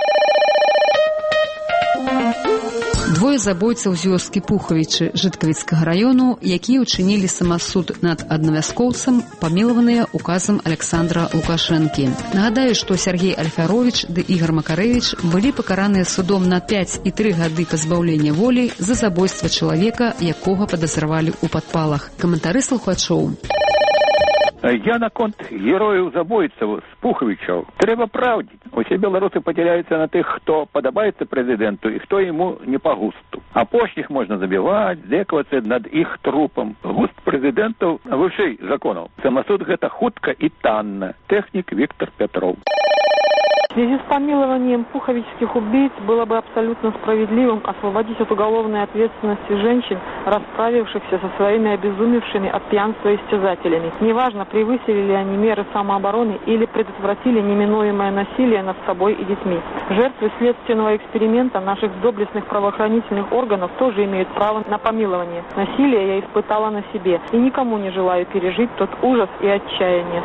Двое забойцаў з вёскі Пухавічы Жыткавіцкага раёну, якія ўчынілі самасуд над аднавяскоўцам, памілаваныя указам Александра Лукашэнкі. Нагадаю, што Сергей Альфяровіч ды Ігор Макарэвіч былі пакараныя судом на 5 і 3 гады пазбаўлення волі за забойства чалавека, якога падазравалі ў падпалах. Каментары слухачоў. Я наконт герояў-забойцаў з Пухавічаў. Трэба праўдзіць. Усе беларусы падзяляюцца на тых, хто падабаецца прэзідэнту і хто яму не па густу. Апошніх можна забіваць, здзекавацца над іх трупам. Густ прэзідэнтаў вышэй законаў. Самасуд гэта хутка і танна. Тэхнік Виктор Петров. В связи с помилованием пуховических убийц было бы абсолютно справедливым освободить от уголовной ответственности женщин, расправившихся со своими обезумевшими от пьянства истязателями. Неважно, превысили ли они меры самообороны или предотвратили неминуемое насилие над собой и детьми. Жертвы следственного эксперимента наших доблестных правоохранительных органов тоже имеют право на помилование. Насилие я испытала на себе и никому не желаю пережить тот ужас и отчаяние.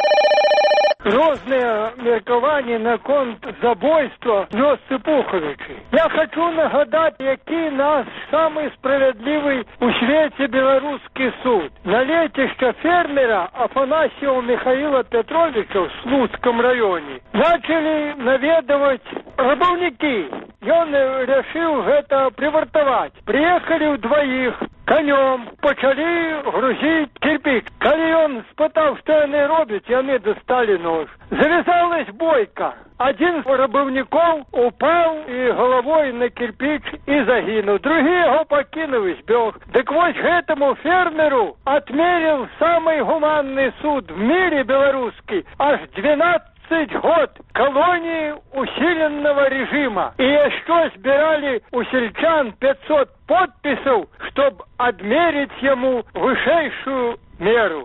Розные меркаванні наконт забойства вёсцы Пухавічы. Я хочу нагадать, який наш самый справедливый у свете белорусский суд. На летище фермера Афанасьева Михаила Петровича в Слуцком районе начали наведывать рабовники. И он решил это привартовать. Приехали вдвоих конем, почали грузить кирпич. Коли он спытал, что они робят, и они достали нож. Завязалась бойка. Один з рабовников упал и головой на кирпич и загинул. Другие его покинули, сбег. Так вот этому фермеру отмерил самый гуманный суд в мире белорусский аж 12 год колонии усиленного режима. И еще собирали у сельчан 500 подписей, чтобы отмерить ему высшую меру.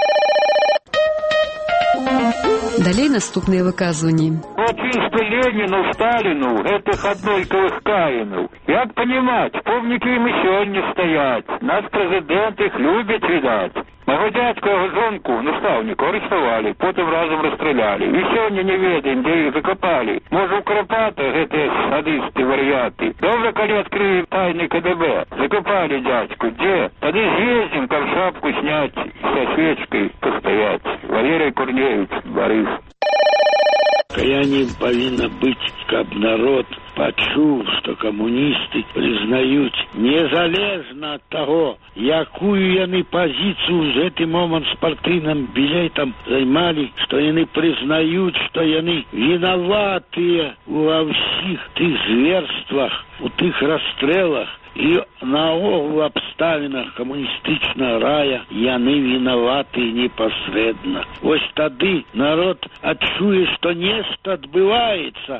Далей наступныя выказванні. Чисто Ленину, Сталину, этих однольковых каинов. Як понимать, помники им и сегодня стоят. Наш президент их любит, видать. Мого дядьку, його жонку, наставника, арестовали, потім разом розстріляли. І сьогодні не ведаем, де їх закопали. Може, у Карпатах эти садисты, варіати. Добре, коли відкриє тайний КДБ. Закопали дядьку. Де? Тоді з'їздим, как шапку снять, со свечкой постоять. Валерий Корнеевич, Борис. Каяние повинно быть, каб народ пачуў, што камуністы прызнаюць незалежна ад таго, якую яны пазіцыю з гэты момант з партыйным білетам займалі, што яны прызнаюць, што яны вінаватыя ва ўсіх тых зверствах, у тых расстрэлах і наогул абставінах камуністычнага рая яны вінаваты непасрэдна. Вось тады народ адчуе, што нешта адбываецца.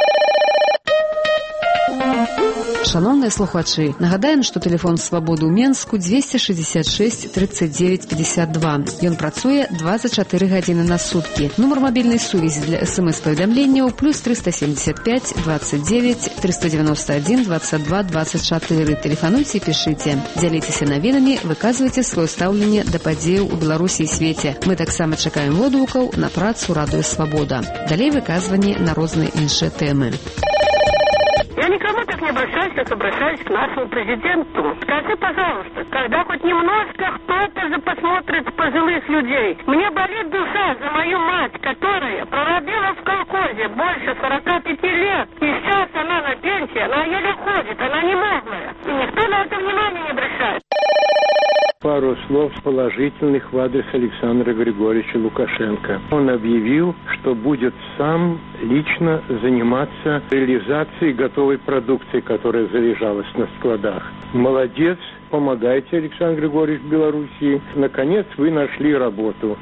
Шановныя слухачы, нагадаем, што тэлефон Свабоды ў Менску 266 39 52. Ён працуе 24 гадзіны на суткі. Нумар мабільнай сувязі для СМС-паведамленняў +375 29 391 22 24. Тэлефануйце і пішыце. Дзяліцеся навінамі, выказвайце сваё стаўленне да падзеяў у Беларусі і свеце. Мы таксама чакаем водгукаў на працу Радыё Свабода. Далей выказванні на розныя іншыя тэмы. Я никому так не обращаюсь, как обращаюсь к нашему президенту. Скажи, пожалуйста, когда хоть немножко кто-то посмотрит пожилых людей. Мне болит душа за мою мать, которая проработала в колхозе больше 45 лет. И сейчас она на пенсии, она еле ходит, она немоглая. И никто на это внимания не обращает. Пару слов положительных в адрес Александра Григорьевича Лукашенко. Он объявил, что будет сам лично заниматься реализацией готовой продукции, которая залежалась на складах. Молодец, помогайте, Александр Григорьевич, Белоруссии. Наконец вы нашли работу.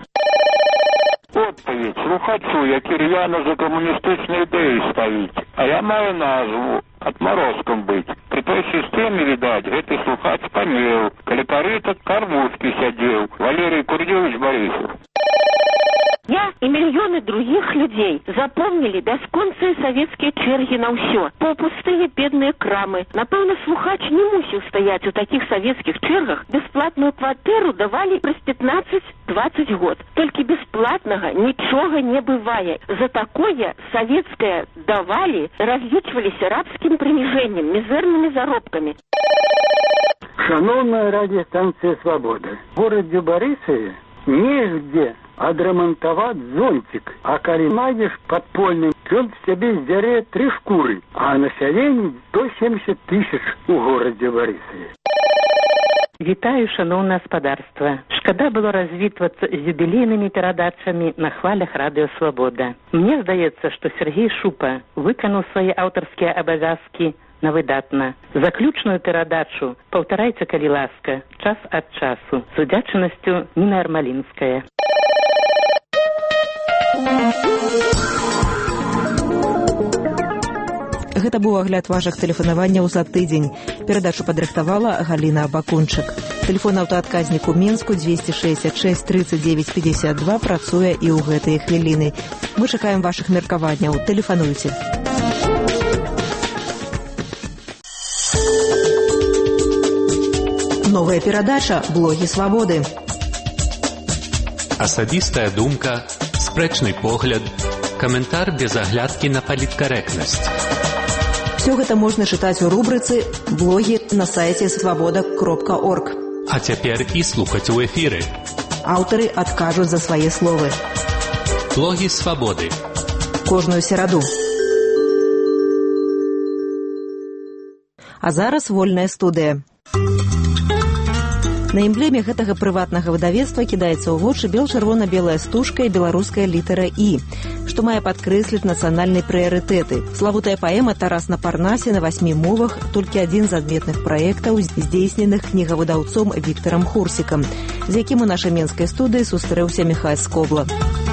Відповідь слухачу, який рьяно за комуністичні ідеї стоїть. А я маю назву отморозком быть. При той системе, видать, гэты слухач памеў. Калі карыта кармушкі сядзеў. Валерий Курдевич Борисов. Я и миллионы других людей запомнили бясконцыя советские черги на ўсё. Полупустые бедные крамы. Напэўна, слухач не мусіў стаять у таких советских чергах. Бесплатную кватэру давали праз 15-20 год. Только бесплатного ничего не бывает. За такое советское давали, различивались рабским принижением, мизерными заробками. Шановная радиостанция «Свобода». В городе Борисове нигде адрамантаваць зонтик, а калі найдешь подпольным, ён в себе здяре 3 шкуры, а население 170 тысяч у городе Борисове. Вітаю, шановне господарство. Шкода было развітвацца з юбілейнымі перадачамі на хвалях радыё «Свобода». Мне здаецца, што Сергей Шупа выканаў свае аўтарскія абавязкі на выдатна. Заключную перадачу паўтарайце, калі ласка, час ад часу. З удзячнасцю, Ніна Армалінская. Гэта быў агляд вашых тэлефанаванняў за тыдзень. Перадачу падрыхтавала Галіна Абакунчык. Тэлефон аўтаадказнік у Мінску 266 39 52 працуе і ў гэтыя хвіліны. Мы чакаем вашых меркаванняў. Тэлефануйце. Новая перадача «Блогі свабоды». Асабістая думка, спрэчны погляд, каментар без аглядкі на паліткарэктнасць. Все гэта можна чытаць у рубрыцы «Блогі» на сайце свабода.орг. А цяпер і слухаць у эфіры. Аўтары адкажуць за свае словы. Блогі свабоды. Кожную сераду. А зараз вольная студыя. На эмблеме гэтага прыватнага выдавецтва кідаецца ў вочы бел-чырвона-белая стужка і беларуская літара «І», што мае падкрэсліць нацыянальныя прыярытэты. Славутая паэма «Тарас на Парнасе» на 8 мовах – толькі адзін з адметных праектаў, здзейсненых кнігавыдаўцом Віктарам Хурсікам, з якім у нашай менскай студыі сустрэўся Міхась Скобла.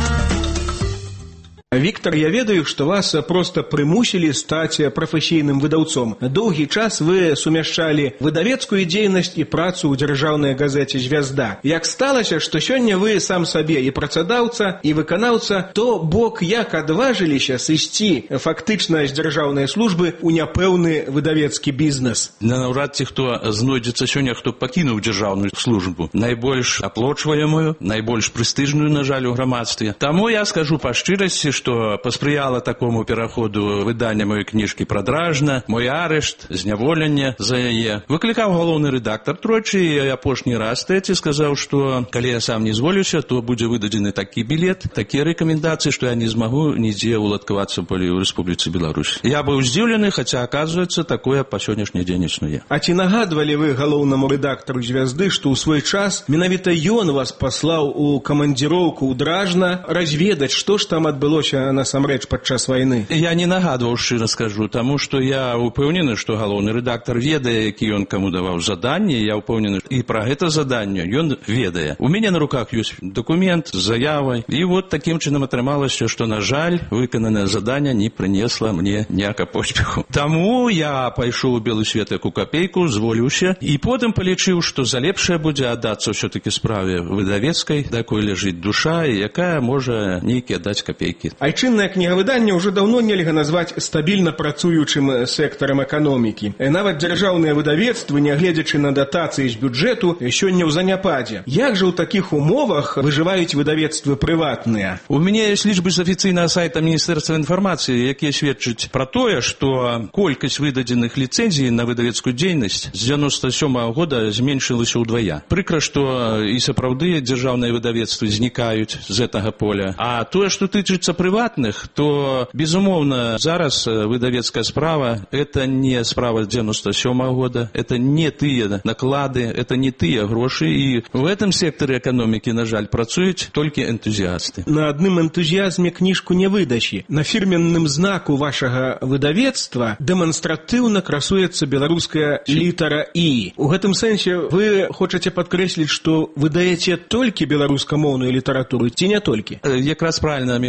Виктор, я ведаю, что вас просто примусили стать профессийным выдавцом. Долгий час вы сумяшчали выдавецкую дзейнасць и працу ў дзяржаўнай газеце «Звязда». Як сталася, что сёння вы сам сабе и працадаўца, и выканаўца, то бок як адважыліся сысці фактычна з дзяржаўнай службы ў няпэўны выдавецкі бізнес? Наўрад ці хто знойдзецца сёння, хто пакінуў дзяржаўную службу. Найбольш аплочваемую, найбольш прэстыжную, на жаль, у грамадстве. Таму я скажу па шчырасці, што паспрыяла такому пераходу выдання маёй кніжкі «Прадражна», мой арышт, зняволенне за яе. Выклікаў галоўны рэдактар тройчы, і апошні раз трэці сказаў, што калі я сам не зволюся, то будзе выдадзены такі білет, такія рэкамендацыі, што я не змагу нідзе ўладкавацца ў Рэспубліцы Беларусь. Я быў здзіўлены, хаця, аказваецца, такое па сённяшні дзень існуе. А ці нагадвалі вы галоўнаму рэдактару «Звязды», што ў свой час менавіта ён вас паслаў у камандзіроўку ў Дражна разведаць, што ж там адбылося насамрэч падчас вайны? Я не нагадваў, шчыра скажу, таму што я ўпэўнены, што галоўны рэдактар ведае, які ён каму даваў заданне, я ўпэўнены, і пра гэта заданне ён ведае. У мяне на руках ёсць дакумент з заявай, і вот такім чынам атрымалася, што, на жаль, выкананае заданне не прынесла мне ніякага поспеху. Таму я пайшоў у белы свет як у капейку, зволіўся, і потым палічыў, што за лепшае будзе аддацца ўсё-такі справе выдавецкай, да якой ляжыць душа, і якая можа нейкія даць капейкі. Айчыннае кнігавыданне ўжо даўно нельга назваць стабільна працуючым сектарам эканомікі. Нават дзяржаўныя выдавецтвы, нягледзячы на датацыі з бюджэту, сёння ў заняпадзе. Як жа ў такіх умовах выжываюць выдавецтвы прыватныя? У мяне ёсць лічбы з афіцыйнага сайта Міністэрства інфармацыі, якія сведчаць пра тое, што колькасць выдадзеных ліцэнзій на выдавецкую дзейнасць з 97-го года зменшылася ўдвая. Прыкра, што і сапраўды дзяржаўныя выдавецтвы знікаюць з гэтага поля. А тое, што тычыцца прыватных, то, безумоўна, зараз выдавецкая справа – это не справа 97-го года, это не тыя наклады, это не тыя грошы, і в этом секторе экономики, на жаль, працуюць толькі энтузіасты. На адным энтузіазме кніжку не выдачі. На фірменным знаку вашага выдавецтва дэманстратыўна красуецца беларуская літара «І». У гэтым сэнсе вы хочаце падкрэсліць, што выдаеце толькі беларускамоўную літаратуру, ці не толькі? Якраз правильно, Михась.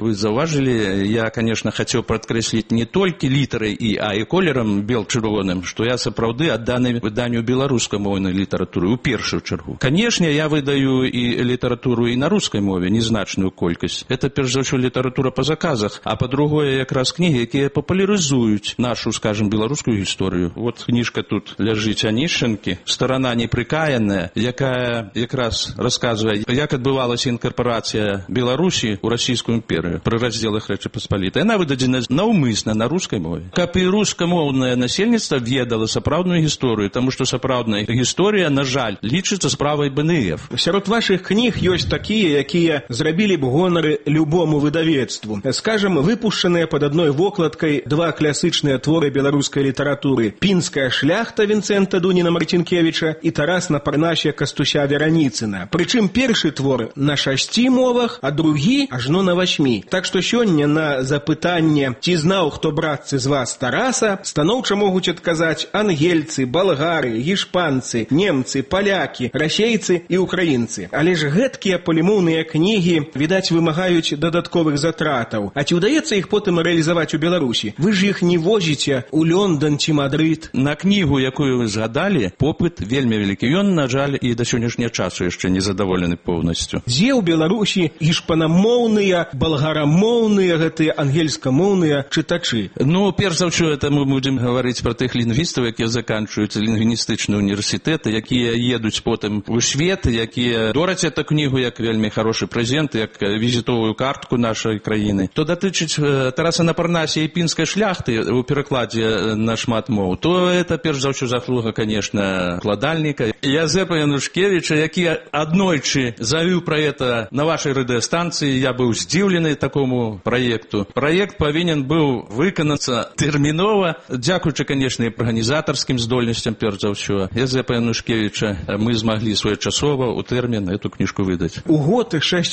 вы заўважылі, я, конечно, хацеў падкрэсліць не толькі літарай і, а і колерам бел-чырвоным, што я сапраўды адданы выданню беларускамоўнай літаратуры ў першую чаргу. Канешне, я выдаю і літаратуру і на рускай мове, незначную колькасць. Это, перш за ўсё, літаратура па заказах, а па-другое, якраз кнігі, якія папулярызуюць нашу, скажем, беларускую гісторыю. Вот кніжка тут ляжыць Анішчанкі, «Старана неприкаянная», якая якраз расказвае, як адбывалася інкарпорацыя Беларусі ў расійскую імперію пры раздзелах Рэчы Паспалітай. Яна выдадзена наўмысна на рускай мове. Каб і рускамоўнае насельніцтва ведала сапраўдную гісторыю, таму што сапраўдная гісторыя, на жаль, лічыцца справай БНФ. Сярод вашых кніг ёсць такія, якія зрабілі б гонары любому выдавецтву. Скажем, выпушчаныя пад адной вокладкай два класычныя творы беларускай літаратуры: «Пінская шляхта» Вінцэнта Дуніна-Марцінкевіча і «Тарас на парнасе» Кастуся Вераніцына. Прычым першы твор на 6 мовах, а другі ажно на 8. Так што сёння на запытанне, ці знаў хто, братцы, з вас Тараса, станоўча могуць адказаць ангельцы, балгары, гішпанцы, немцы, палякі, расейцы і украінцы. Але ж гэткія палімоўныя кнігі, відаць, вымагаюць дадатковых затратаў. А ці ўдаецца іх потым рэалізаваць у Беларусі? Вы ж іх не возіце ў Лёндан ці Мадрыд. На кнігу, якую вы згадалі, попыт вельмі вялікі. Ён, на жаль, і да сённяшняга часу яшчэ не задаволены поўнасцю. Дзе ў Беларусі гішпанамоўныя, балгарамоўныя, гэтыя ангельскамоўныя чытачы? Ну, перш за ўсё, это мы будзем гаварыць пра тых лінгвістаў, якія заканчваюць лінгвістычныя універсітэты, якія едуць потым у свет, якія дораць эту кнігу як вельмі хорошы прэзент, як візітовую картку нашай краіны. То датычыць Тараса на парнасе і пінскай шляхты у перакладзе на шмат моў, то это перш за ўсё заслуга, конечно, кладальніка Язэпа Янушкевіча, які аднойчы завіў пра это на вашай радыёстанцыі. Я быў здзіўлены такому праекту. Праект павінен быў выканацца тэрмінова, дзякуючы, конечно, і арганізатарскім здольнасцям, перш за ўсё. Язэпа Янушкевіча мы змаглі своечасова ў тэрмін эту кніжку выдаць. У год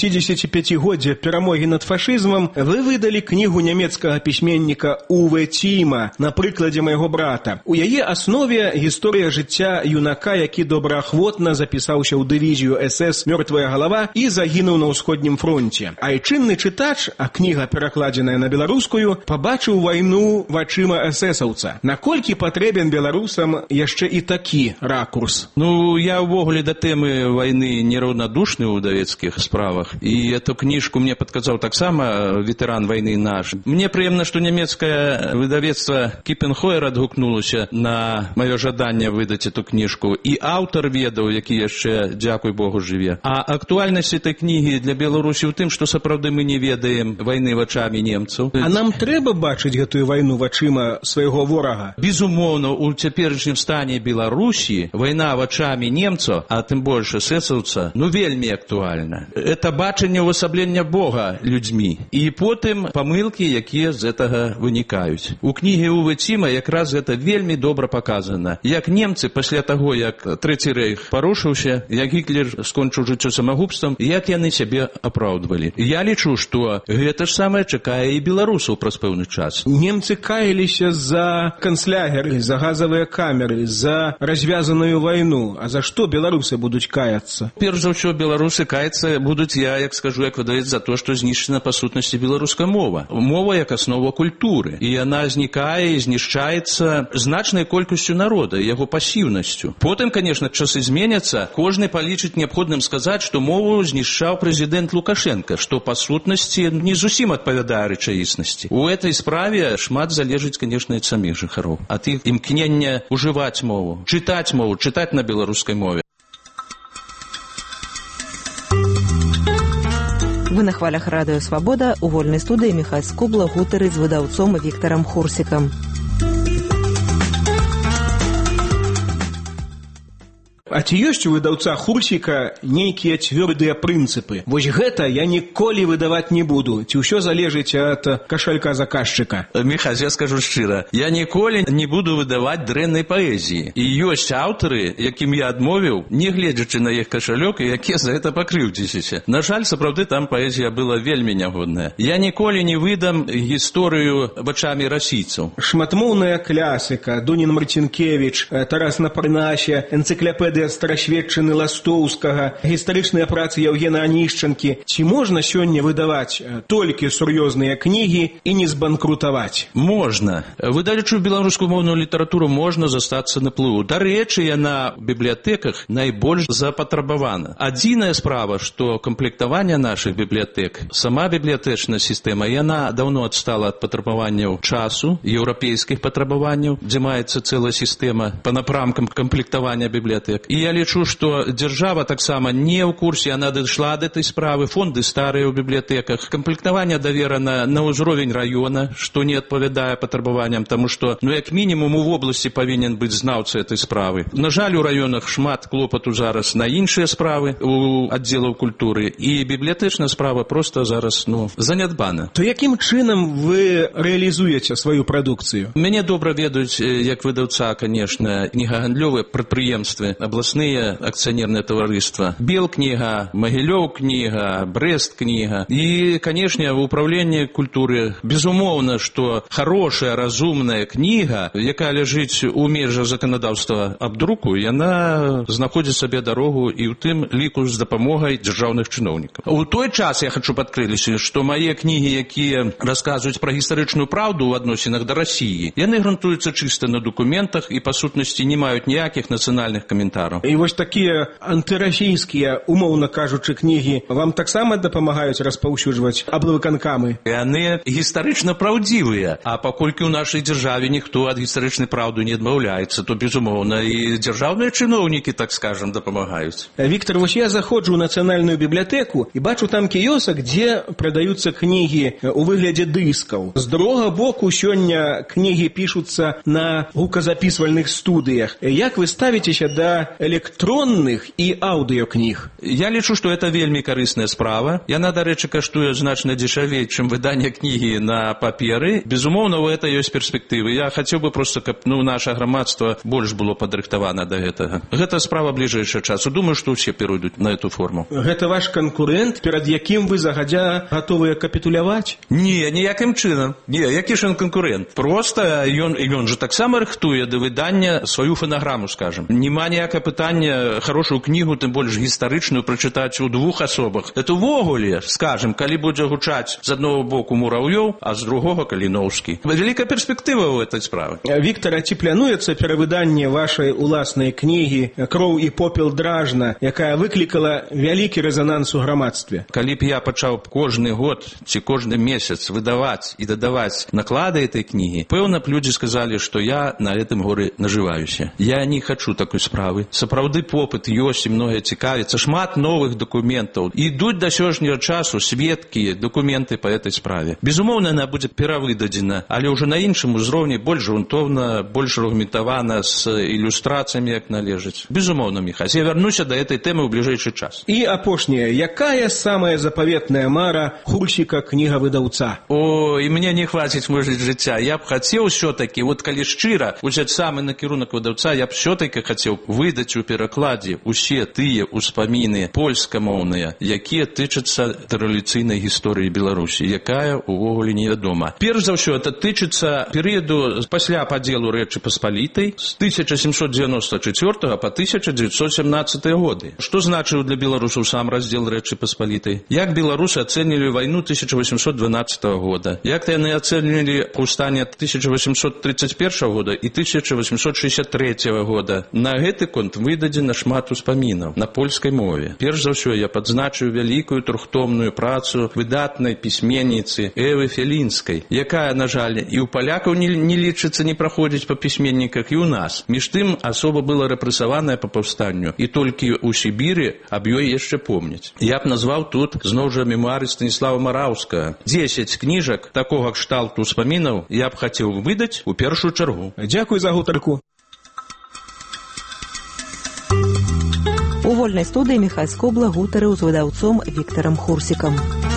65-годдзя перамогі над фашызмам вы выдалі кнігу нямецкага пісьменніка Уве Тіма «На прыкладзе майго брата». У яе аснове гісторыя жыцця юнака, які добраахвотна запісаўся ў дывізію СС «Мёртвая галава» і загінуў на ўсходнім фронце. Айчынны чытач, а кніга перакладзеная на беларускую, пабачыў вайну вачыма эсэсаўца. Наколькі патрэбен беларусам яшчэ і такі ракурс? Ну, я ўвогуле да тэмы вайны нераўнадушны ў выдавецкіх справах. І эту кніжку мне падказаў таксама ветэран вайны наш. Мне прыемна, што нямецкае выдавецтва Кіпенхойер адгукнулася на маё жаданне выдаць эту кніжку. І аўтар ведаў, які яшчэ, дзякуй Богу, жыве. А актуальнасць этой кнігі для Беларусі ў тым, што сапраўды мы не ведаем вайны вачамі немцаў. А нам трэба бачыць гэтую вайну вачыма свайго ворага? Безумоўна, у цяперашнім стане Беларусі вайна вачамі немцаў, а тым больш эсэсаўца, ну вельмі актуальна. Это бачанне ўвасаблення Бога людзьмі. І потым памылкі, якія з гэтага вынікаюць. У кнігі Уве Тіма якраз гэта вельмі добра паказана. Як немцы пасля таго, як Трэці рэйх парушыўся, як Гітлер скончыў жыццё самагубствам, як яны сябе апраўдвалі. Я лічу, што гэта ж самае чакае і беларусаў праз пэўны час. Немцы каяліся за канцлягеры, за газавыя камеры, за развязаную вайну. А за што беларусы будуць каяцца? Перш за ўсё, беларусы каяцца будуць, я як скажу, як выдавец, за то, што знішчана па сутнасці беларуская мова. Мова як аснова культуры. І яна знікае і знішчаецца значнай колькасцю народа, яго пасіўнасцю. Потым, конечно, часы зменяцца. Кожны палічыць неабходным сказаць, што мову знішчаў прэзідэнт Лукашенко, што па сутнасці не зусім адпавядае рэчаіснасці. У этой справе шмат залежыць, конечно, ад саміх жыхароў. Ад іх імкнення ужываць мову, чытаць на беларускай мове. Вы на хвалях радыё «Свабода», у вольнай студыі Міхась Скубла гутары з выдаўцом Віктарам Хурсікам. А ці ёсць у выдаўца Хурсіка нейкія цвёрдыя прынцыпы? Вось гэта я ніколі выдаваць не буду. Ці ўсё залежыць ад кашалька заказчыка? Міхась, я скажу шчыра, я ніколі не буду выдаваць дрэннай паэзіі. І ёсць аўтары, якім я адмовіў, не гледзячы на іх кашалёк, і якія за гэта пакрыўдзіліся. На жаль, сапраўды там паэзія была вельмі нягодная. Я ніколі не выдам гісторыю вачамі расійцаў. Шматмоўная класіка, Дунін-Марцінкевіч, Тарас на парнасе, энцыклапедыя погляд старасветчыны Ластоўскага, гістарычныя працы Яўгена Анішчанкі. Ці можна сёння выдаваць толькі сур'ёзныя кнігі і не збанкрутаваць? Можна. Выдаваючы беларускую моўную літаратуру можна застацца на плыву. Дарэчы, яна в бібліятэках найбольш запатрабавана. Адзіная справа, што камплектаванне нашых бібліятэк, сама бібліятэчная сістэма, яна даўно адстала ад патрабаванняў часу, еўрапейскіх патрабаванняў, дзе маецца цэлая сістэма па напрамкам камплектавання бібліятэк. І я лічу, што дзяржава таксама не ў курсе, яна дайшла да этой справы, фонды старыя ў бібліятэках, камплектаванне даверана на ўзровень раёна, што не адпавядае патрабаванням, таму што, як мінімум, у вобласці павінен быць знаўца этой справы. На жаль, у раёнах шмат клопату зараз на іншыя справы у аддзелаў культуры, і бібліятэчная справа проста зараз, занядбана. То якім чынам вы рэалізуеце сваю прадукцыю? Мяне добра ведаюць, як выдаўца, конечно, кнігагандлёвыя прадпрыемствы, абласныя акцыянерныя таварыства. Белкніга, Магілёў кніга, Брест кніга. І, конечно, в управленні культуры, безумоўна, што хорошая, разумная кніга, якая ляжыць у межах заканадаўства аб друку, яна знаходзіць сабе дарогу і ў тым ліку з дапамогай дзяржаўных чыноўнікаў. У той час я хочу падкрыліся, што мае кнігі, якія расказваюць пра гістарычную праўду ў адносінах да Расіі, яны грунтуюцца чыста на документах і, па сутнасці, не маюць ніякіх нацыянальных каментараў. І вось такія антырасійскія, умоўна кажучы, кнігі вам таксама дапамагаюць распаўсюджваць аблвыканкамы? Яны гістарычна праўдзівыя, а паколькі ў нашай дзяржаве ніхто ад гістарычнай праўды не адмаўляецца, то, безумоўна, і дзяржаўныя чыноўнікі, так скажам, дапамагаюць. Віктор, вось я заходжу ў нацыянальную бібліятэку і бачу там кіёсак, дзе прадаюцца кнігі у выглядзе дыскаў. З другога боку, сёння кнігі пішуцца на гуказапісвальных студыях. Як вы ставіцеся да электронных і аўдыёкніг? Я лічу, што это вельмі карысная справа. Яна, дарэчы, каштуе значна дзешавей, чым выданне кнігі на паперы. Безумоўна, у гэта ёсць перспектывы. Я хацеў бы проста, каб наша грамадства больш было падрыхтавана да гэтага. Гэта справа бліжэйшага часу. Думаю, што ўсе перайдуць на эту форму. Гэта ваш канкурэнт, перад якім вы загадзя гатовыя капітуляваць? Не, ніякім чынам. Не, які ж ён канкурэнт? Проста ён же таксама рыхтуе да выдання сваю фанаграму, скажем. Нема ніякае пытання хорошую кнігу, тым больш гістарычную, прачытаць у двух асобах. Это ўвогуле, скажем, калі будзе гучаць з аднаго боку Мураўёў, а з другога Каліноўскі. Вялікая перспектыва ў этой справы. Віктор, ці плануецца перавыданне вашай уласнай кнігі «Кроў і попел дражна», якая выклікала вялікі рэзананс у грамадстве? Калі б я пачаў кожны год ці кожны месяц выдаваць і дадаваць наклады этой кнігі, пэўна б людзі сказалі, што я на гэтым горы нажываюся. Я не хачу такой справы. Сапраўды попыт ёсць і многае цікавіцца. Шмат новых дакументаў. Ідуць да сённяшняга часу сведкі, дакументы па этой справе. Безумоўна, яна будзе перавыдадзена, але ўжо на іншым узроўні, больш грунтоўна, больш аргументавана, з ілюстрацыямі, як належыць. Безумоўна, Міхась, я вярнуся да этой тэмы ў бліжэйшы час. І апошняе, якая самая запаветная мара Хурсіка, кнігавыдаўца? О, і мне не хваціць, можа, жыцця. Я б хацеў усё-такі, калі шчыра, узяць самы накірунак выдаўца, я б усё-такі хацеў выдаць у перакладзе усе тыя ўспаміны польскамоўныя, якія тычацца традыцыйнай гісторыі Беларусі, якая увогуле невядома. Перш за ўсё, это тычыцца перыяду пасля падзелу Рэчы Паспалітай з 1794 па 1917 годы. Што значыў для беларусаў сам раздзел Рэчы Паспалітай? Як беларусы ацэнілі вайну 1812 года? Як яны ацэнілі паўстанне 1831 года і 1863 года? На гэты конт выдадзена шмат успамінаў на польскай мове. Перш за ўсё, я падзначыў вялікую трохтомную працу выдатнай пісьменніцы Эвы Фелінскай, якая, на жаль, і ў палякаў не лічыцца, не праходзіць па пісьменніках, і ў нас. Між тым, асоба была рэпрэсаваная па паўстанню, і толькі ў Сібіры аб ёй яшчэ помняць. Я б назваў тут зноў жа мемуары Станіслава Мараўскага. 10 кніжак такога кшталту ўспамінаў я б хацеў выдаць у першую чаргу. Дзякуй за гутарку. У вольнай студыі Міхась Скобла гутарыў з выдаўцом Віктарам Хурсікам.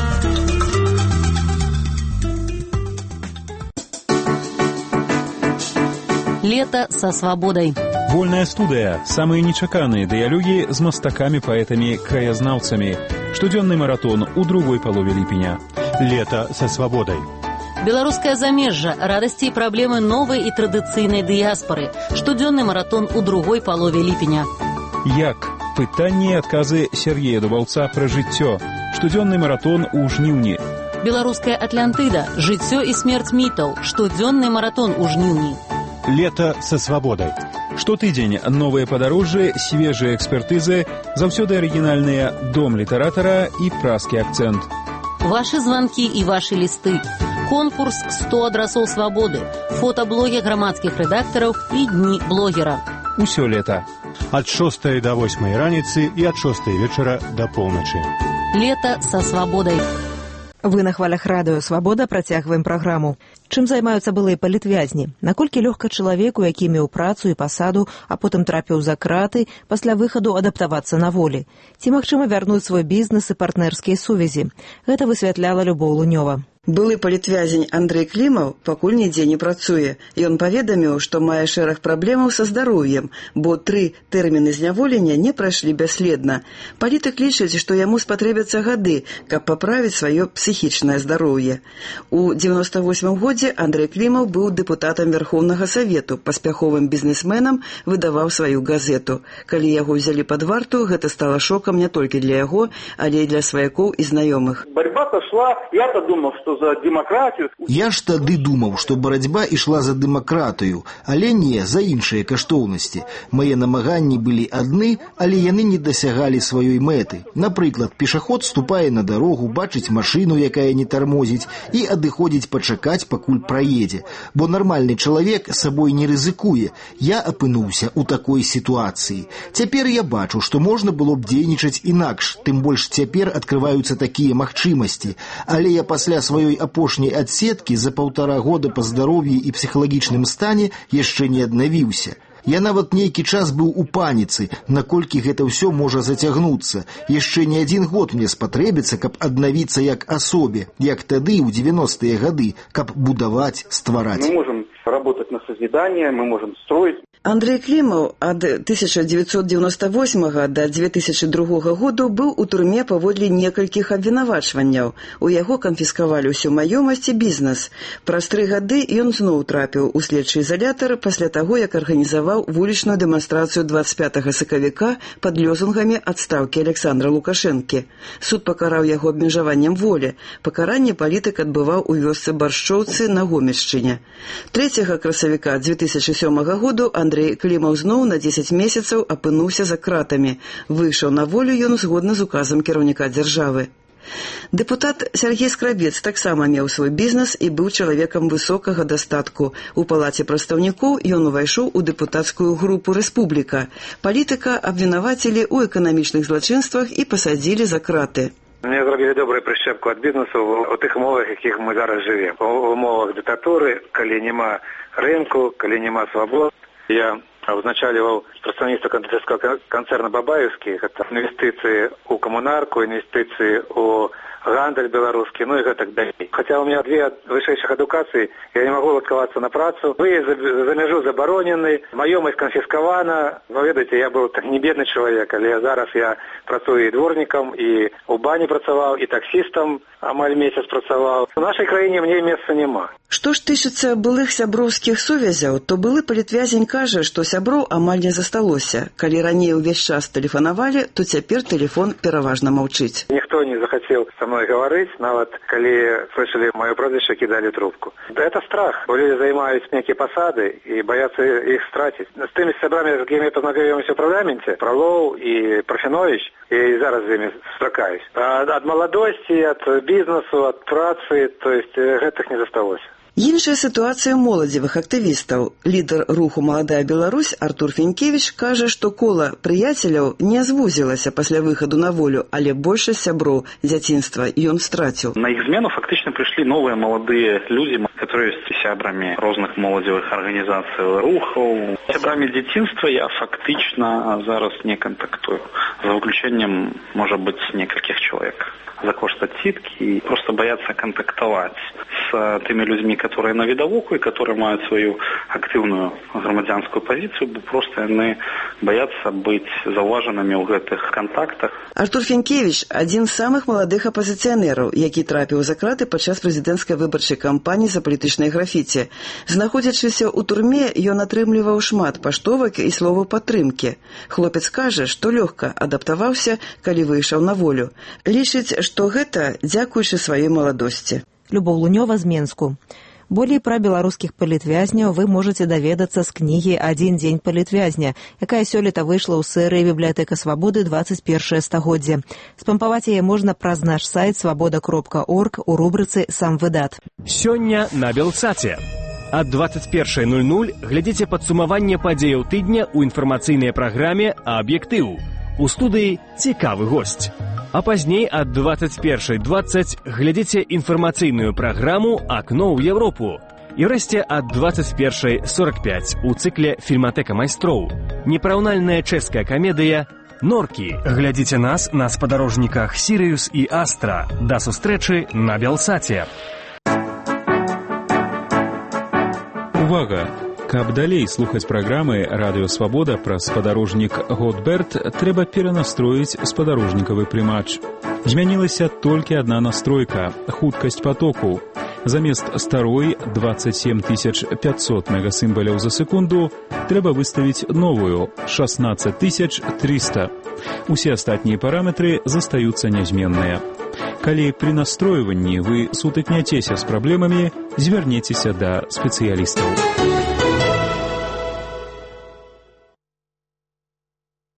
Лето со свободой. Вольная студыя. Самые нечаканыя дыялогі з мастакамі, паэтамі, краязнаўцамі. Штодзённы маратон у другой палове ліпеня. Лето со свободой. Белорусское замежжа. Радости и проблемы новой и традиционной диаспоры. Штодзённы маратон у другой палове ліпеня. Як? Пытанні і адказы Сергея Дубаўца пра жыццё. Штодзённы маратон у жніўні. Беларуская Атлантыда. Жыццё і смерць мітаў. Штодзённы маратон у жніўні. Лето со свободой. Штотыдзень новыя падарожжы, свежыя экспертызы, заўсёды арыгінальныя дом літаратара і праскі акцэнт. Вашы званкі і вашы лісты. Конкурс «100 адрасоў свабоды», фотаблогі грамадскіх рэдактараў і дні блогера. Усё лета. От 6 до 8 раніцы і от 6 вечара до полночи. Лето со свободой. Вы на хвалях радыё «Свабода» працягваем праграму. Чым займаюцца былыя палітвязні? Наколькі лёгка чалавеку, які меў працу і пасаду, а потым трапіў за краты, пасля выхаду адаптавацца на волі? Ці магчыма вярнуць свой бізнес і партнерскія сувязі? Гэта высвятляла Любоў Лунёва. Былы палітвязень Андрэй Клімаў пакуль нідзе не працуе. Ён паведаміў, што мае шэраг праблемаў са здароўем, бо 3 тэрміны зняволення не прайшлі бясследна. Палітык лічыць, што яму спатрэбяцца гады, каб паправіць сваё псіхічнае здароўе. У 98 годзе Андрэй Клімаў быў дэпутатам Верхоўнага Савету, паспяховым бізнесменам, выдаваў сваю газету. Калі яго ўзялі пад варту, гэта стала шокам не толькі для яго, але і для сваякоў і знаёмых. Борьба пошла, я-то думал, что за демократию. Я ж тады думаў, што барацьба ішла за дэмакратыю, але не за іншыя каштоўнасці. Мае намаганні былі адны, але яны не дасягалі сваёй мэты. Напрыклад, пешаход ступае на дарогу, бачыць машыну, якая не тармозіць, і адыходзіць пачакаць, пакуль праедзе. Бо нармальны чалавек сабой не рызыкуе. Я апынуўся ў такой сітуацыі. Цяпер я бачу, што можна было б дзейнічаць інакш, тым больш цяпер адкрываюцца такія магчымасці. Але я пасля сваёй апошняй адсеткі за 1,5 года па здароўі і псіхалагічным стане яшчэ не аднавіўся. Я нават нейкі час быў у паніцы, наколькі гэта ўсё можа зацягнуцца. Яшчэ не 1 год мне спатрэбіцца, каб аднавіцца як асобе, як тады ў 90-е гады, каб будаваць, ствараць. Мы можем работать на созидание, мы можем строить. Андрэй Клімаў ад 1998 до 2002 году быў у турме паводле некалькіх абвінавачванняў. У яго канфіскавалі ўсю маёмасць і бізнес. Праз 3 гады ён зноў трапіў у следчы изолятар пасля таго, як арганізаваў вулічную дэманстрацыю 25 сакавіка пад лёзунгамі адстаўкі Александра Лукашэнкі. Суд пакараў яго абмежаваннем волі. Пакаранне палітык адбываў у вёсцы Баршчоўцы на Гомельшчыне. 3 красавіка 2007 году Андрэй Клімаў зноў на 10 месяцаў апынуўся за кратамі. Выйшаў на волю ён згодна з указам кіраўніка дзяржавы. Дэпутат Сергей Скрабец таксама меў свой бізнес і быў чалавекам высокага дастатку. У палаце прадстаўнікоў ён увайшоў у дэпутацкую групу «Рэспубліка». Палітыка абвінавацілі ў эканамічных злачынствах і пасадзілі за краты. Мне зробілі добрую прышчэпку ад бізнесу у тых умовах, якіх мы зараз жывем. У умовах дыктатуры, калі няма рынку, калі няма свабод. Я узначаліваў прадстаўніцтва кандыдацкага канцэрна «Бабаевскі». Гэта інвестыцыі ў камунарку, інвестыцыі ў гандаль беларускі, ну і гэтак далей. Хаця у меня 2 вышэйшых адукацыі, я не магу адкавацца на працу. Выезд за мяжу забаронены, маёмасць канфіскавана. Ну, ведаеце, я быў так не бедны чалавек, але зараз я працую і дворнікам, і ў бані працаваў, і таксістам амаль месяц працаваў. У нашай краіне мне месца няма. Што ж тычыцца былых сяброўскіх сувязяў, то былы палітвязень кажа, што сяброў амаль не засталося. Калі раней увесь час тэлефанавалі, то цяпер тэлефон пераважна маўчыць. Ніхто не захацеў са мной гаварыць, нават калі слышалі маё прозвішча, кідалі трубку. Это страх, бо люди займаюць нейкія пасады і баяцца іх страціць. З тымі сябрамі, з якімі пазнаёміўся ў парламенце, Фролоў і Парфенович, я і зараз з імі сустракаюсь. Ад маладосці, ад бізнесу, ад працы, то есть гэтых не засталося. Іншая сітуацыя моладзевых актывістаў. Лідар руху «Маладая Беларусь» Артур Фенькевіч кажа, што кола прыяцеляў не звузілася пасля выхаду на волю, але большасць сяброў дзяцінства ён страціў. На іх змену фактычна прыйшлі новыя маладыя людзі, которые ёсць сябрамі розных моладзевых арганізацый, рухаў. Сябрамі дзяцінства я фактычна зараз не кантактую. За выключэннем, можа быць, некалькіх чалавек. За кошт адсіткі і проста баяцца кантактаваць. теми людьми, которые на видовоку и которые имеют свою активную громадянскую позицию, просто они боятся быть заўважанымі ў гэтых контактах. Артур Фенкевич – один з самых маладых апозіцыянераў, які трапіў за краты падчас прэзідэнцкай выбарчай кампаніі за палітычнае графіці. Знаходзячыся ў турме, ён атрымліваў шмат паштовак і словаў падтрымкі. Хлопец кажа, што лёгка адаптаваўся, калі выйшаў на волю. Лічыць, што гэта дзякуючы сваёй маладосці. Любоў Лунёва з Менску. Болей пра беларускіх палітвязняў вы можаце даведацца з кнігі «Адзін дзень палітвязня», якая сёлета выйшла ў серыі «Бібліятэка свабоды. 21 стагоддзе». Спампаваць яе можна праз наш сайт свабода.орг у рубрыцы «Сам выдат». Сёння на Белсаце. Ад 21:00 глядзіце падсумаванне падзеяў тыдня ў інфармацыйнай праграме «Аб'ектыў». У студыі цікавы госць. А пазней ад 21:20 глядзіце інфармацыйную праграму «Акно ў Европу». І ўрэшце ад 21:45 у цыкле «Фільматэка майстроў». Непараўнальная чэшская камедыя «Норкі». Глядзіце нас на спадарожніках «Сірыюс» і «Астра». Да сустрэчы на Белсаце. Увага! Каб далей слухаць праграмы «Радыё Свабода» праз спадарожнік «Готберт», трэба перанастроіць спадарожнікавы прымач. Змянілася толькі адна настройка – хуткасць потоку. Замест старой 27 500 мегасімбаляў за секунду трэба выставіць новую – 16 300. Усе астатнія параметры застаюцца нязменныя. Калі пры настройванні вы сутыкняцеся з праблемамі, звярніцеся да спецыялістаў.